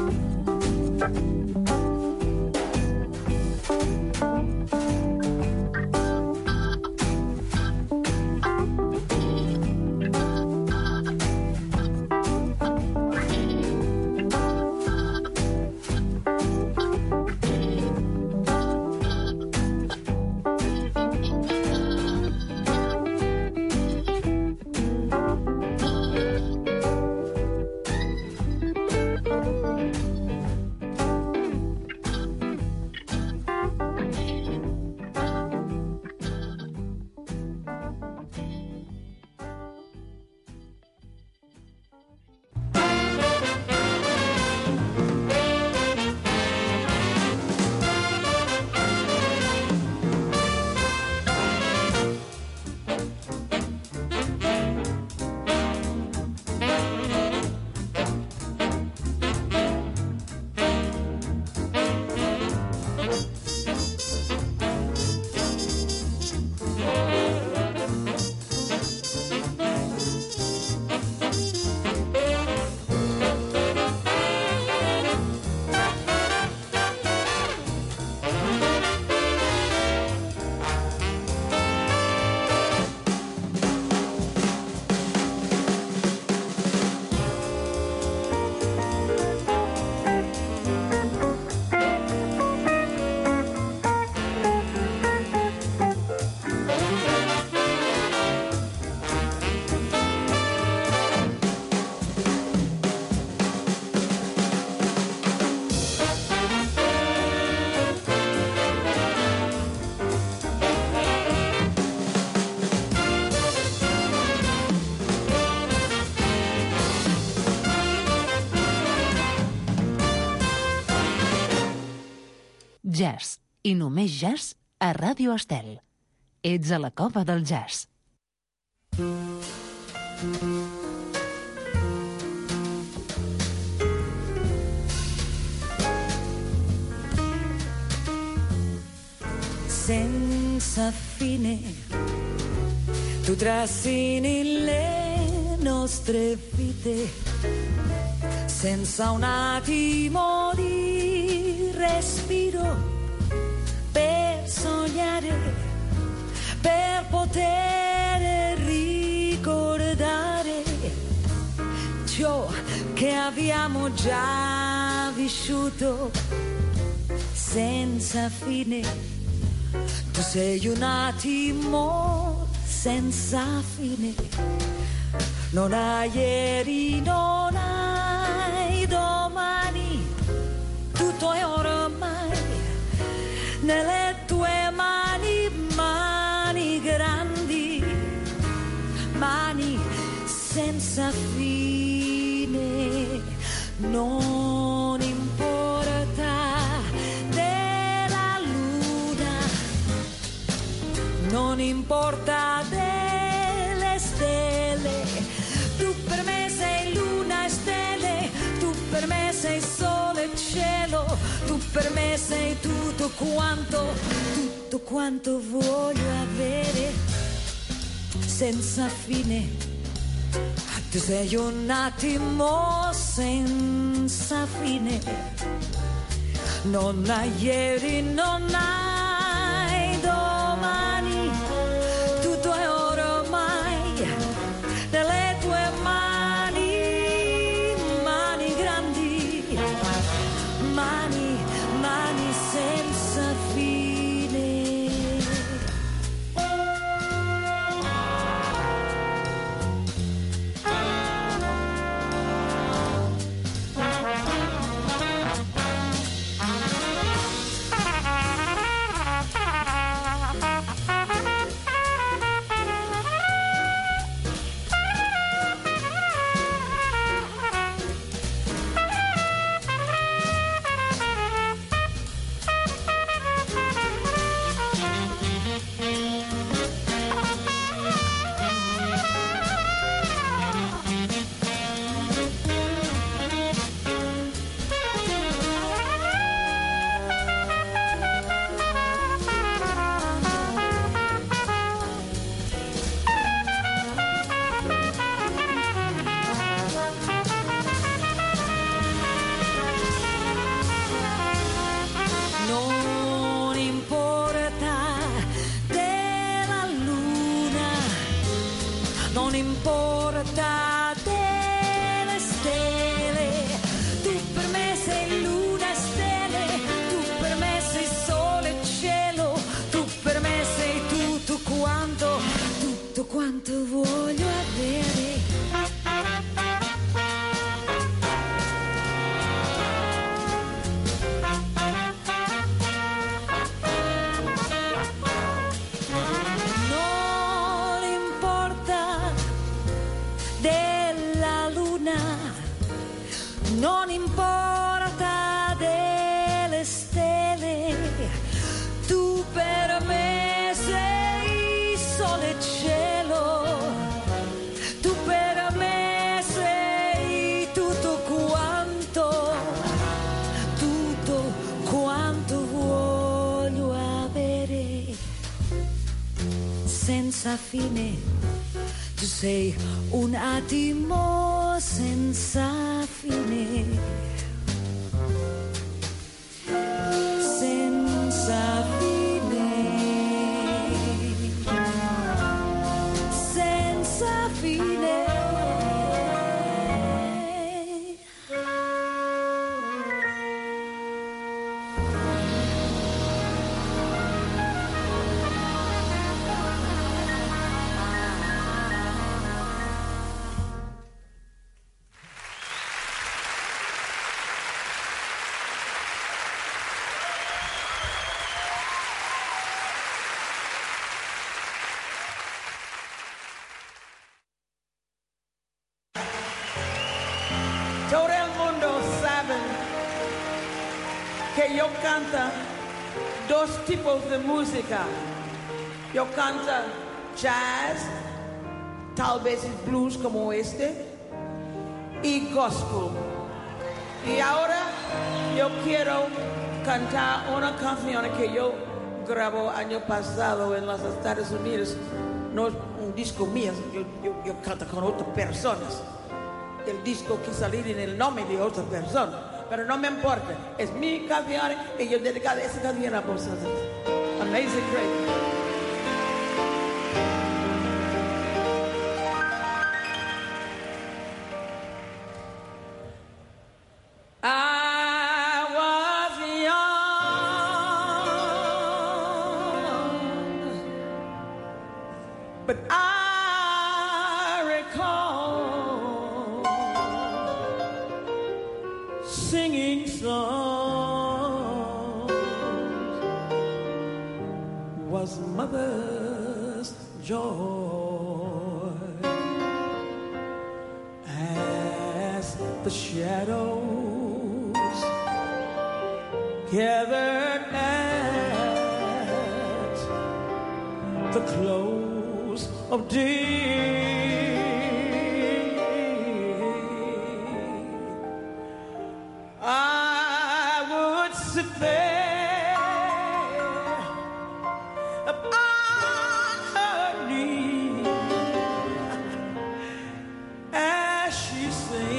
Jazz, i només jazz a Ràdio Estel. Ets a la cova del jazz. Senza fine tu trascini le nostre vite, senza un attimo di respiro, per sognare, per poter ricordare ciò che abbiamo già vissuto senza fine. Tu sei un attimo senza fine, non hai ieri, non hai domani, tutto è ormai nelle tue mani, mani grandi, mani senza fine. Non importa della luna, non importa delle stelle, tu per me sei luna e stelle, tu per me sei sole e cielo, tu per me sei tutto quanto, tutto quanto voglio avere senza fine. Tu sei un attimo senza fine, non hai ieri, non hai domani, tutto è ormai nelle tue non importa delle stelle, tu per me sei luna e stelle, tu per me sei sole e cielo, tu per me sei tutto quanto, tutto quanto voglio avere. Non importa delle stelle, tu per me sei sole e cielo, tu per me sei tutto quanto, tutto quanto voglio avere, senza fine. Tu sei un attimo senza fine, senza fine, senza fine. Todo el mundo sabe que yo canto dos tipos de música. Yo canto jazz, tal vez es blues como este, y gospel. Y ahora yo quiero cantar una canción que yo grabó año pasado en los Estados Unidos. No es un disco mío, yo, yo, yo canto con otras personas. El disco que salir en el nombre de otra persona, pero no me importa, es mi canción y yo dedico esa canción a vosotros. Amazing Grace. I was young, but I recall singing songs was mother's joy. As the shadows gathered at the close of day, I would sit there upon her knee as she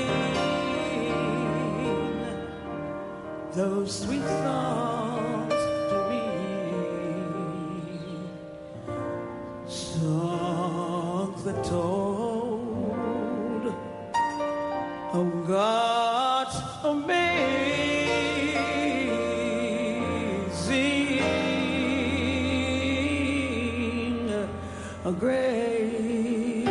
sang those sweet songs to me, songs that told of God's amazing grace.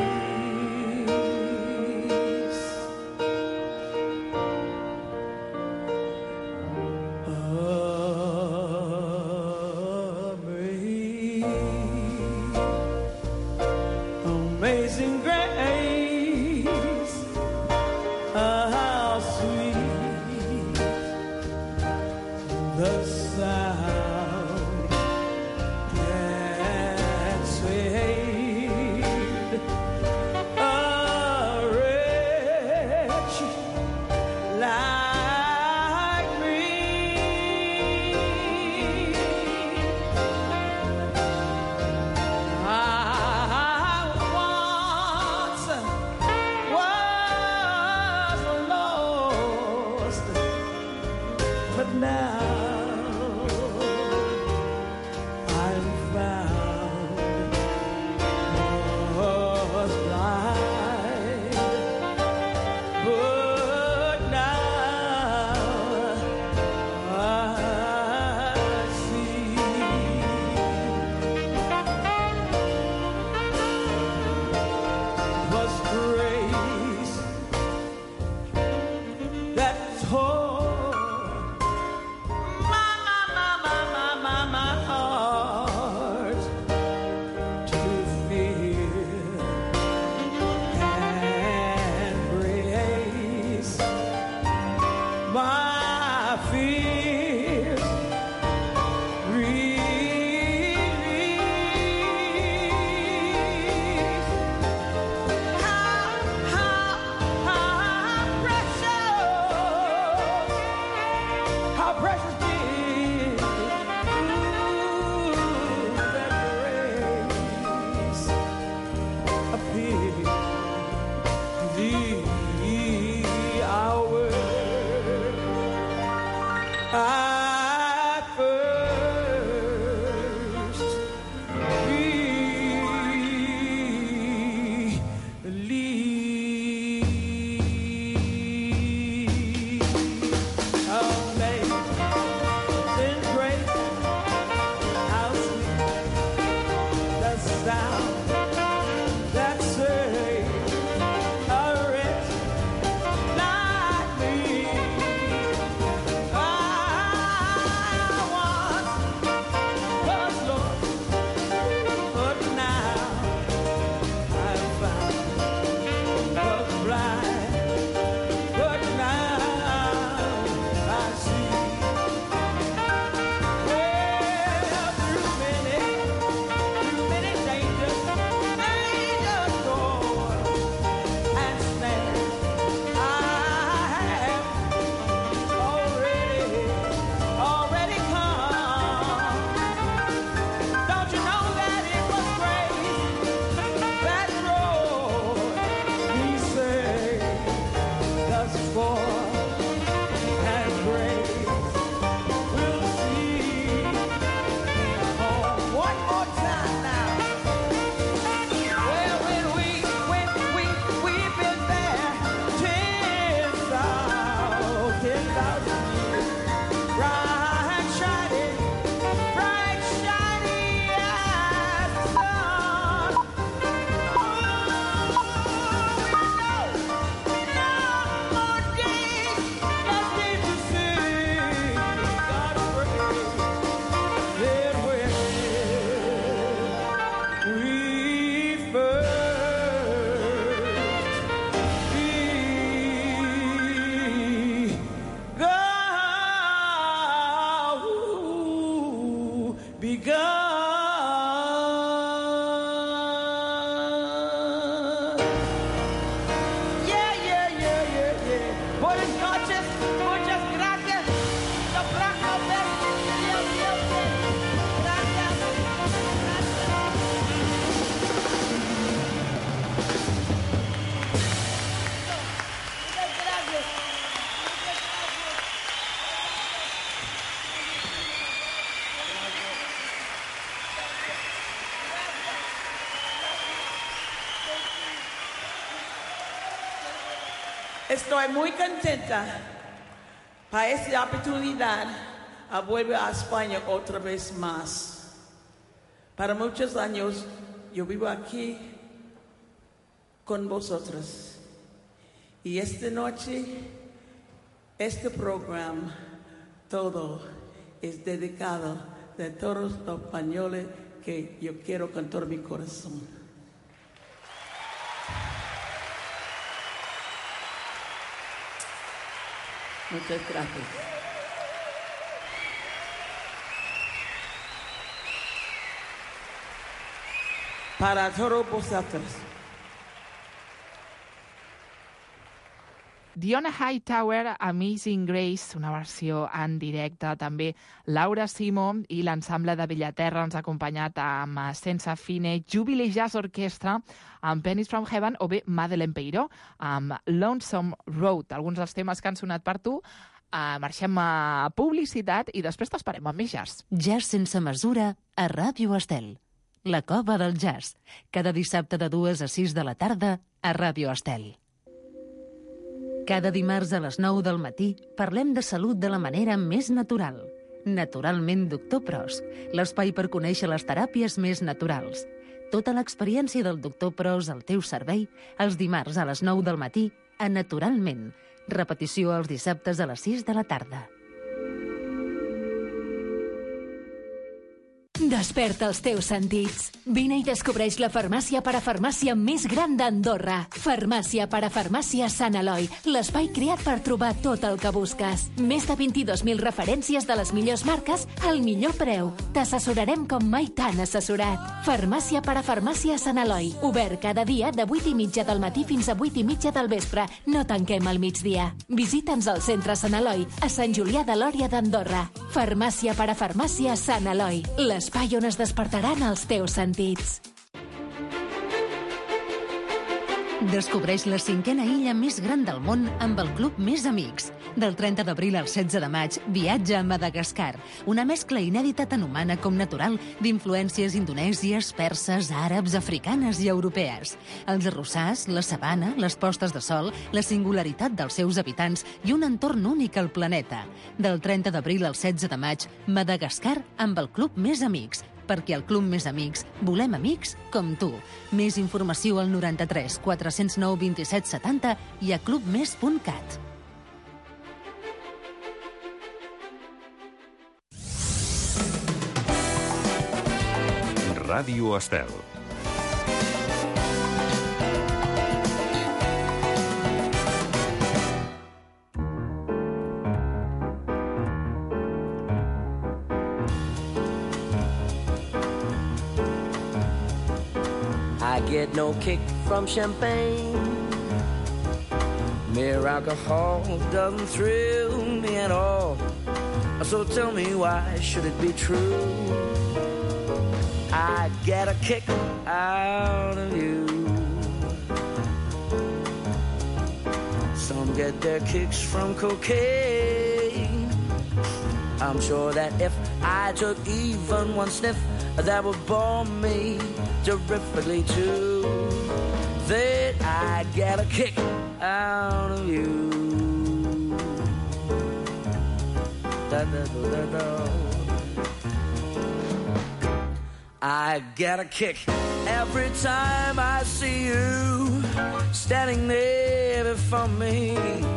Amazing grace, how sweet the sound that saved Buenas noches, muchas gracias. Lo próximo es Dios, Dios, Dios. Gracias. Muchas gracias. Estoy muy contenta para esta oportunidad a volver a España otra vez más. Para muchos años yo vivo aquí con vosotros. Y esta noche, este programa, todo es dedicado a todos los españoles que yo quiero con todo mi corazón. Muchas gracias. Para todos vosotros. Diona Hightower, Amazing Grace, una versió en directe. També Laura Simo i l'ensemble de Bellaterra ens ha acompanyat amb Sense Fine, Jubilee Jazz Orchestra, amb Pennies from Heaven, o bé Madeleine Peiró, amb Lonesome Road. Alguns dels temes que han sonat per tu. Uh, marxem a publicitat i després t'esperem amb més jazz. Jazz sense mesura a Ràdio Estel. La cova del jazz. Cada dissabte de dues a sis de la tarda a Ràdio Estel. Cada dimarts a les nou del matí parlem de salut de la manera més natural. Naturalment Doctor Pros, l'espai per conèixer les teràpies més naturals. Tota l'experiència del Doctor Pros al teu servei els dimarts a les nou del matí a Naturalment. Repetició els dissabtes a les sis de la tarda. Desperta els teus sentits. Vine i descobreix la farmàcia parafarmàcia més gran d'Andorra. Farmàcia parafarmàcia Sant Eloi, l'espai creat per trobar tot el que busques. Més de vint-i-dos mil referències de les millors marques al millor preu. T'assessorarem com mai t'han assessorat. Farmàcia parafarmàcia Sant Eloi, obert cada dia de vuit i mitja del matí fins a vuit i mitja del vespre. No tanquem al migdia. Visita'ns al centre Sant Eloi, a Sant Julià de Lòria d'Andorra. Farmàcia parafarmàcia Sant Eloi, l'espai on es despertaran els teus sentits. Descobreix la cinquena illa més gran del món amb el Club Més Amics. Del trenta d'abril al setze de maig, viatja a Madagascar, una mescla inèdita tant humana com natural d'influències indonèsies, perses, àrabs, africanes i europees. Els arrossars, la sabana, les postes de sol, la singularitat dels seus habitants i un entorn únic al planeta. Del trenta d'abril al setze de maig, Madagascar amb el Club Més Amics, perquè al Club Més Amics volem amics com tu. Més informació al noranta-tres quatre cents nou vint-i-set setanta i a clubmes punt cat. Ràdio Estel. I get no kick from champagne. Mere alcohol doesn't thrill me at all. So tell me, why should it be true? I get a kick out of you. Some get their kicks from cocaine. I'm sure that if I took even one sniff, that would bore me terrifically too. Then I get a kick out of you. Da, da, da, da, da. I get a kick every time I see you standing there before me.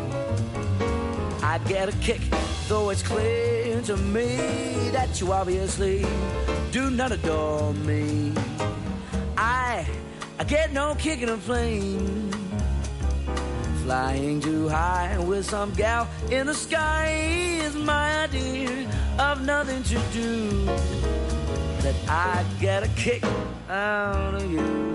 I get a kick, though it's clear to me that you obviously do not adore me. I, I get no kick in a plane, flying too high with some gal in the sky is my idea of nothing to do. That I get a kick out of you.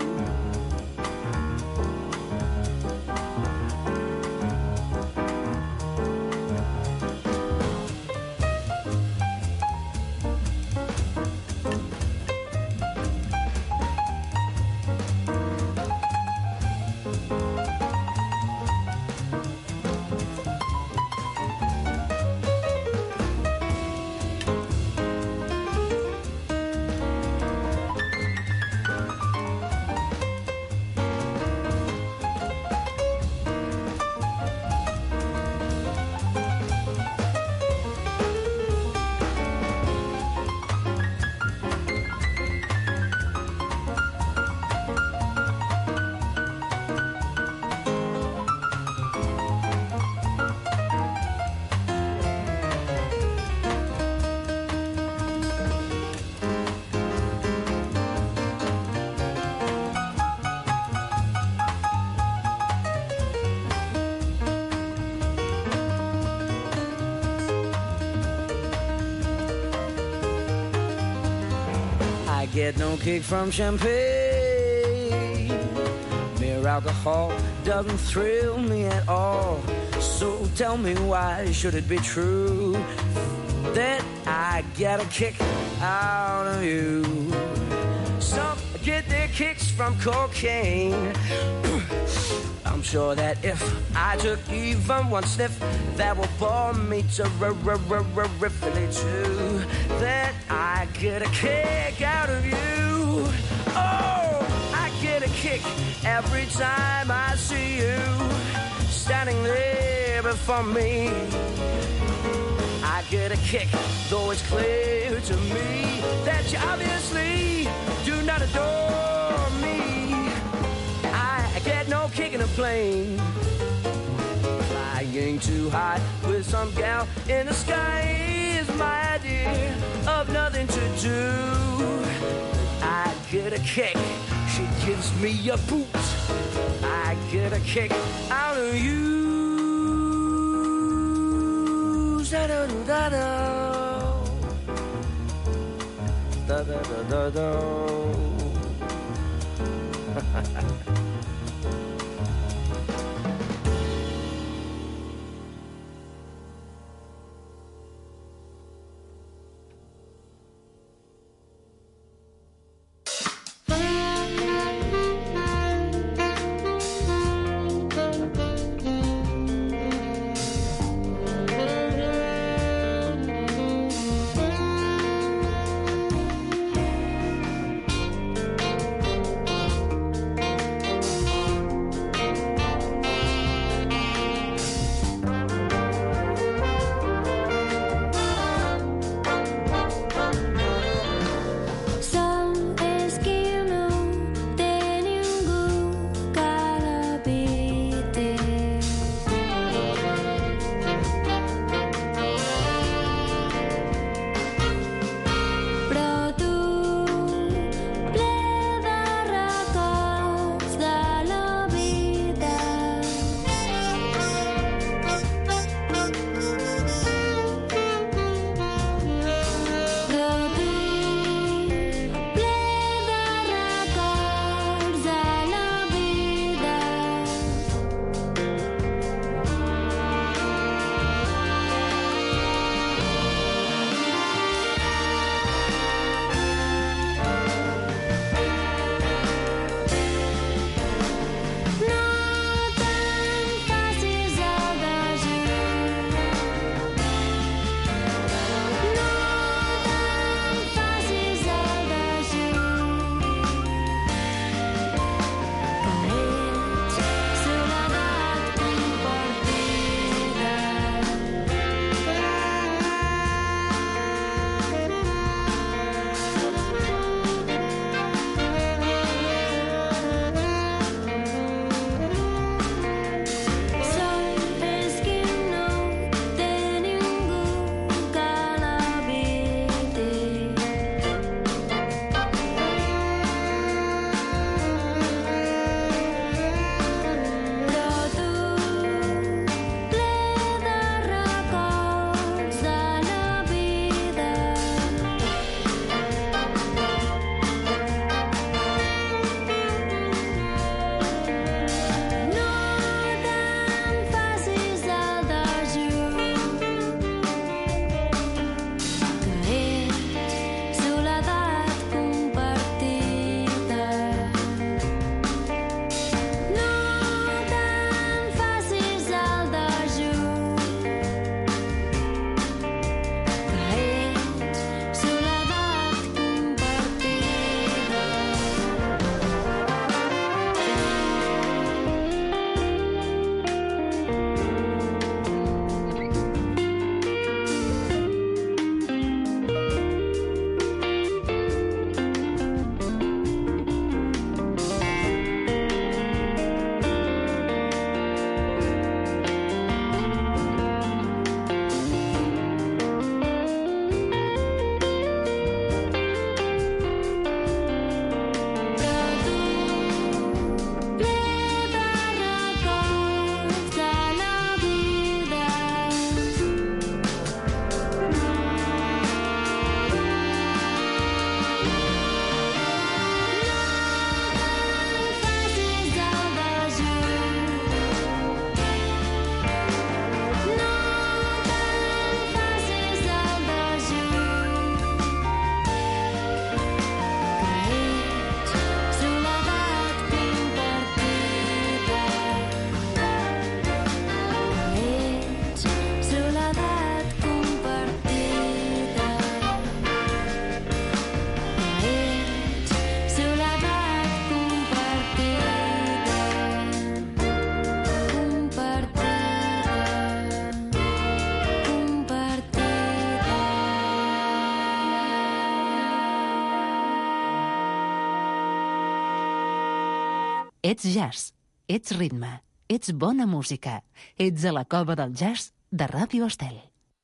get no kick from champagne. Mere alcohol doesn't thrill me at all. So tell me, why should it be true that I get a kick out of you? Some get their kicks from cocaine. I'm sure that if I took even one sniff, that will bore me to riffly too. That I get a kick out of you. Oh, I get a kick every time I see you standing there before me. I get a kick, though it's clear to me that you obviously do not adore me. I get no kick in a plane, flying too high with some gal in the sky is my idea of nothing to do. I get a kick, she gives me a boot. I get a kick out of you. Da-da-da-da-da. Da-da-da-da-da. Ets jazz, ets ritme, ets bona música. Ets a la cova del jazz de Ràdio Estel.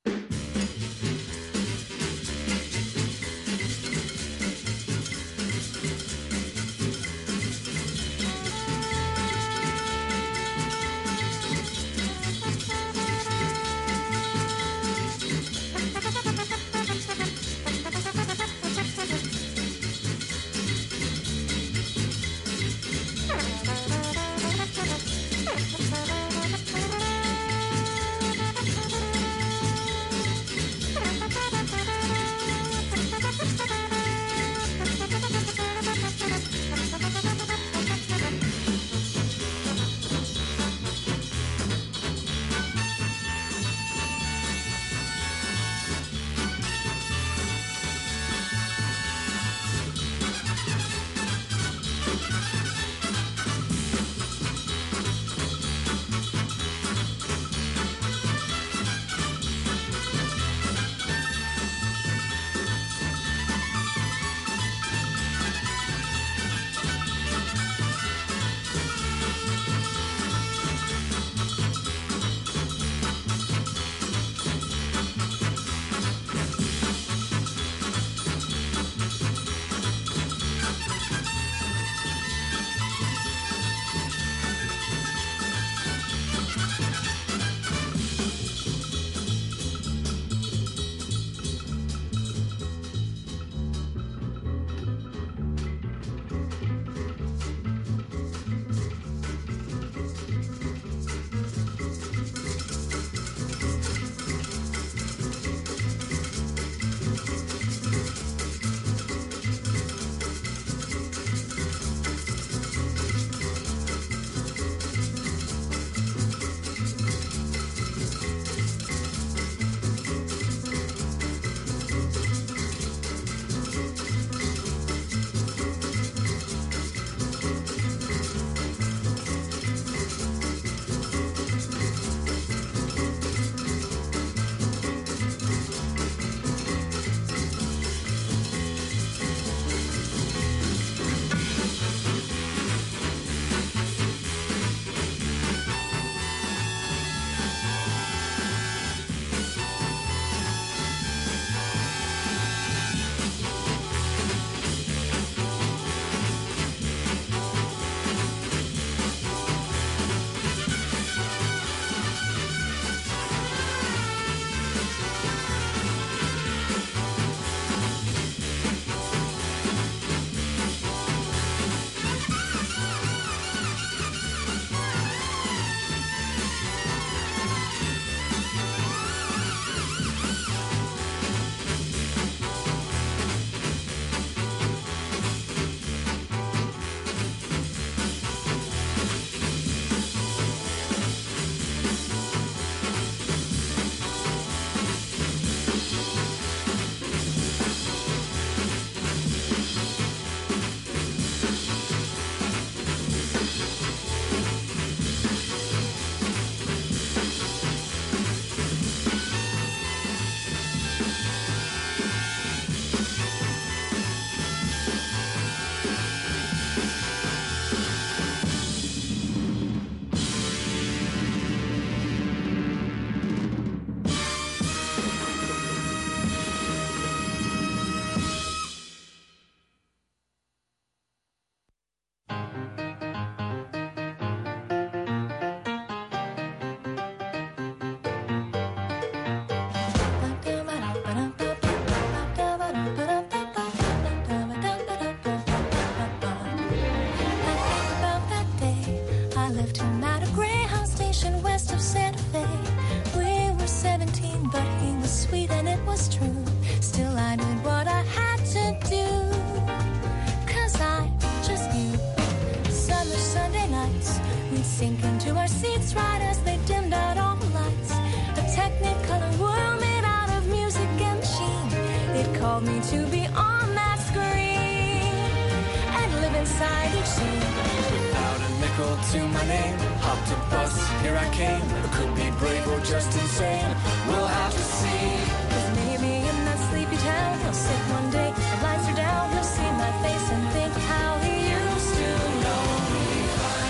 sink into our seats right as they dimmed out all the lights. A technicolor world made out of music and sheen. It called me to be on that screen and live inside each scene. Without a nickel to my name, hopped a bus, here I came. I could be brave or just insane, we'll have to see. 'Cause maybe in that sleepy town, he'll sit one day, the lights are down, he'll see my face and think how he used to know me.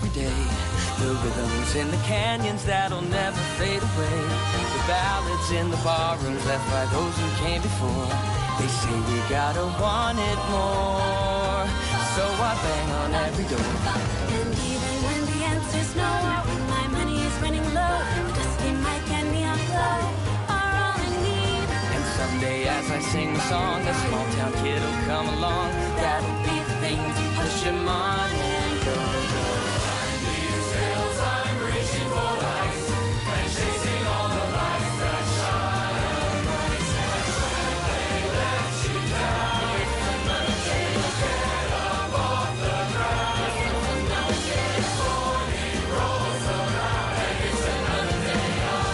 day. The rhythms in the canyons that'll never fade away. The ballads in the barrooms left by those who came before. They say we gotta want it more, so I bang on every door. And even when the answer's no, when my money is running low, a dusty mic and neon glow are all I need. And someday as I sing the song, a small town kid will come along. That'll be the thing to push him on and go, go. Behind these hills I'm reaching for lights and chasing all the lights that shine bright. And when they let you down, it's another day to get up off the ground. It's another day, the morning rolls around, and it's another day of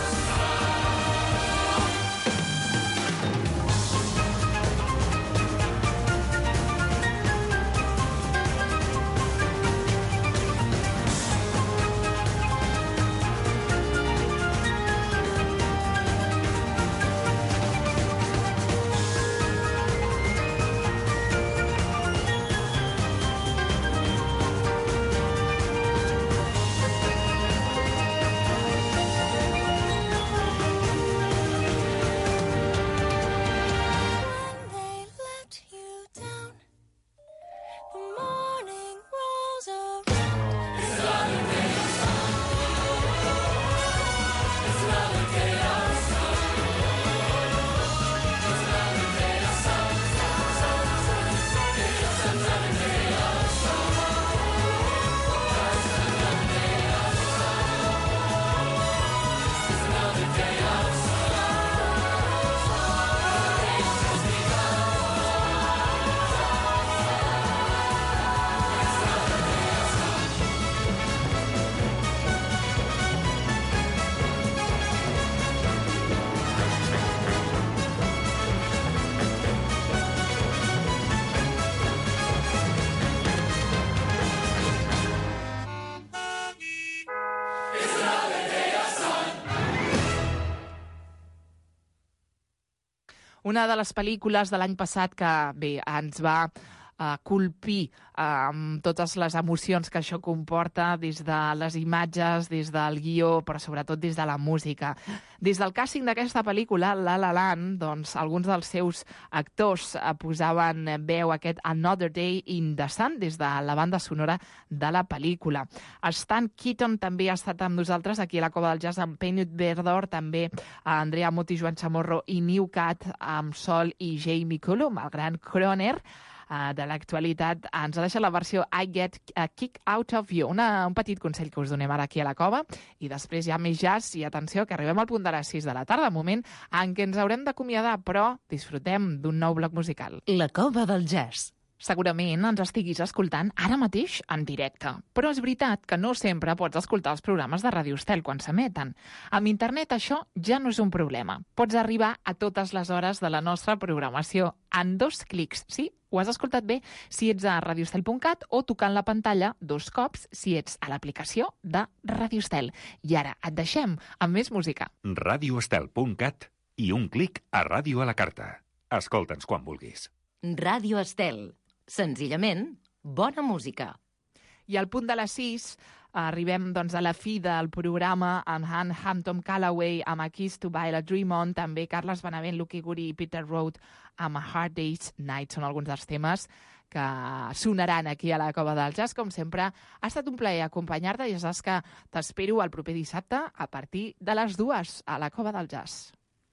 Una de les pel·lícules de l'any passat que, bé, ens va uh, colpir uh, amb totes les emocions que això comporta, des de les imatges, des del guió, però sobretot des de la música. Des del càsting d'aquesta pel·lícula, La La Land, doncs, alguns dels seus actors uh, posaven veu aquest Another Day in the Sun des de la banda sonora de la pel·lícula. Stan Keaton també ha estat amb nosaltres aquí a la Cova del Jazz amb Peanut Verdor, també a Andrea Muti, Joan Chamorro i New Cat amb Sol i Jamie Cullum, el gran Croner uh, de l'actualitat. Ens ha deixat la versió I Get a Kick Out of You, Una, un petit consell que us donem ara aquí a la Cova, i després ja més jazz, i atenció, que arribem al punt de les sis de la tarda, moment en què ens haurem d'acomiadar, però disfrutem d'un nou bloc musical. La Cova del Jazz. Segurament ens estiguis escoltant ara mateix en directe, però és veritat que no sempre pots escoltar els programes de Ràdio Estel quan s'emeten. Amb internet això ja no és un problema. Pots arribar a totes les hores de la nostra programació en dos clics, sí? Ho has escoltat bé si ets a radioestel punt cat o tocant la pantalla dos cops si ets a l'aplicació de Ràdio Estel. I ara et deixem amb més música. radioestel punt cat i un clic a Ràdio a la Carta. Escolta'ns quan vulguis. Ràdio Estel. Senzillament, bona música. I al punt de les sis arribem doncs, a la fi del programa amb Han Hampton Callaway, amb A Kiss to Buy a Dream On, també Carles Benavent, Lucky Guri i Peter Road amb A Hard Day's Night. Són alguns dels temes que sonaran aquí a la Cova del Jazz. Com sempre, ha estat un plaer acompanyar-te i ja saps que t'espero el proper dissabte a partir de les dues a la Cova del Jazz.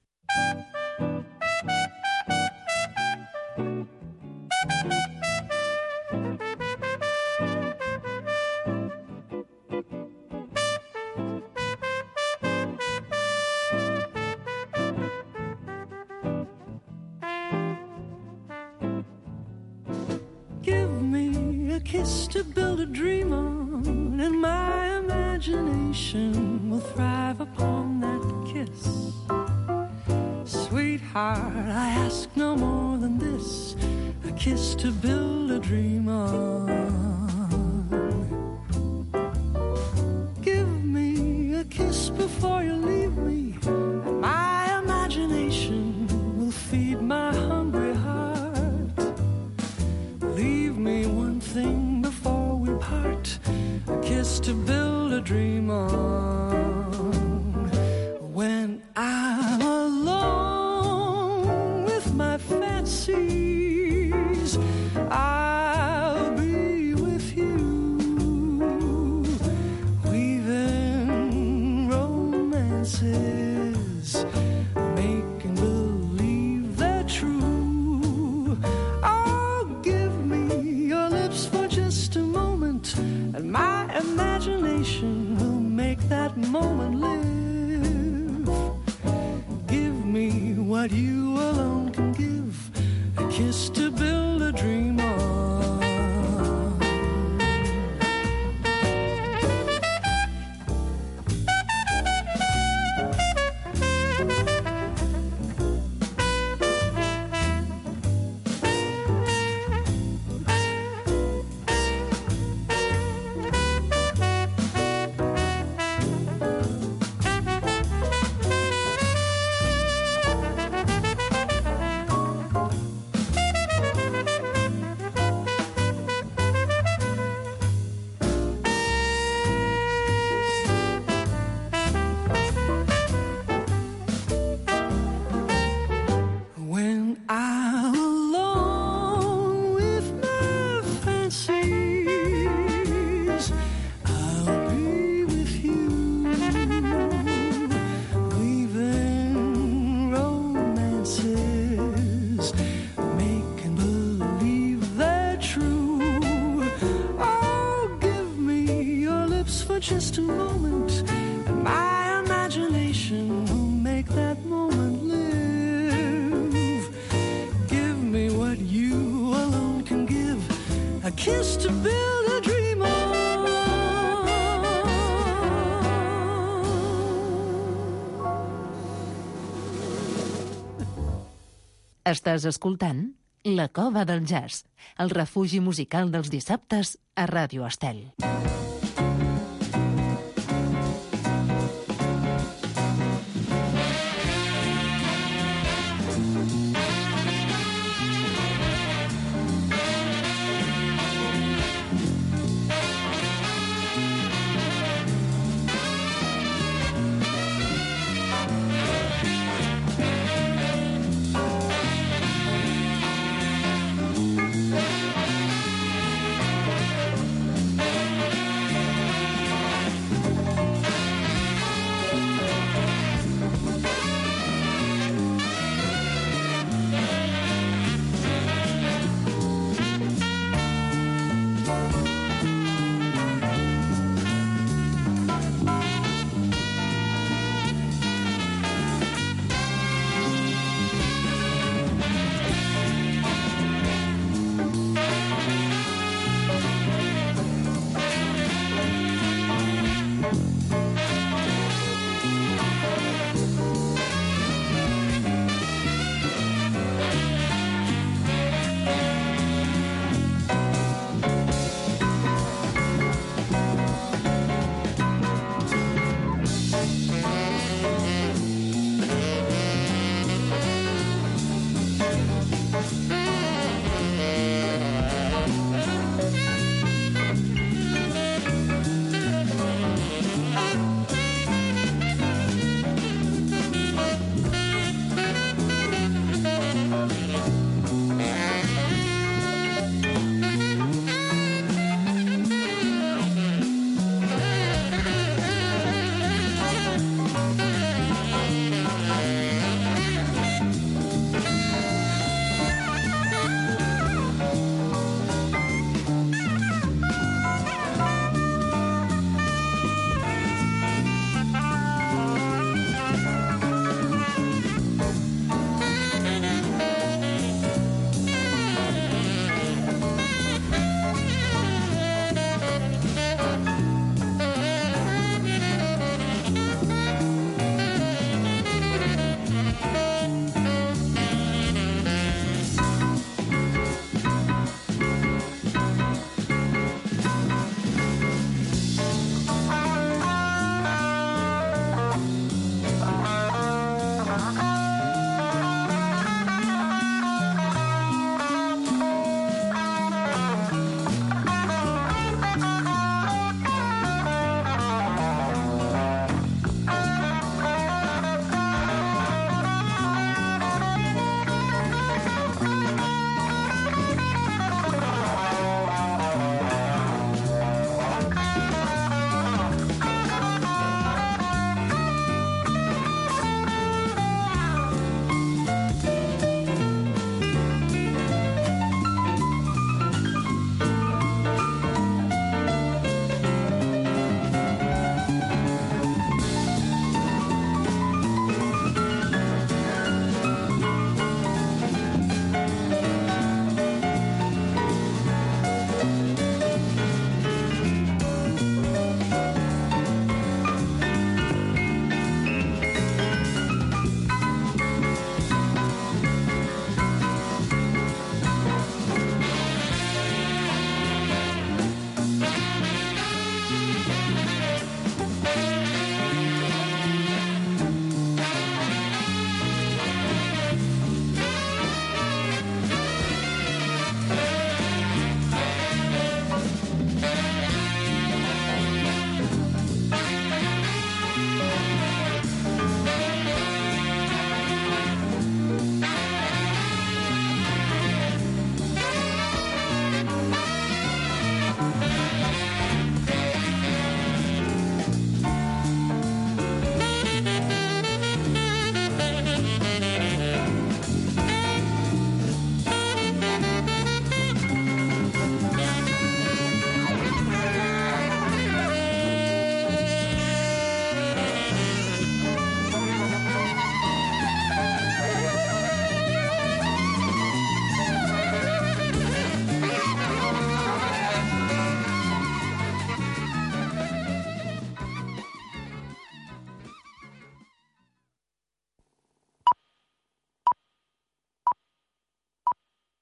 Kiss to build a dream on, and my imagination will thrive upon that kiss. Sweetheart, I ask no more than this, a kiss to build a dream on. Give me a kiss before you leave me, and my imagination will feed my hungry heart. Leave me one thing before we part, a kiss to kiss to build a dream on. Just a moment, and my imagination will make that moment live. Give me what you alone can give, a kiss to build a dream on. Estàs escoltant La Cova del Jazz, el refugi musical dels dissabtes a Ràdio Estel.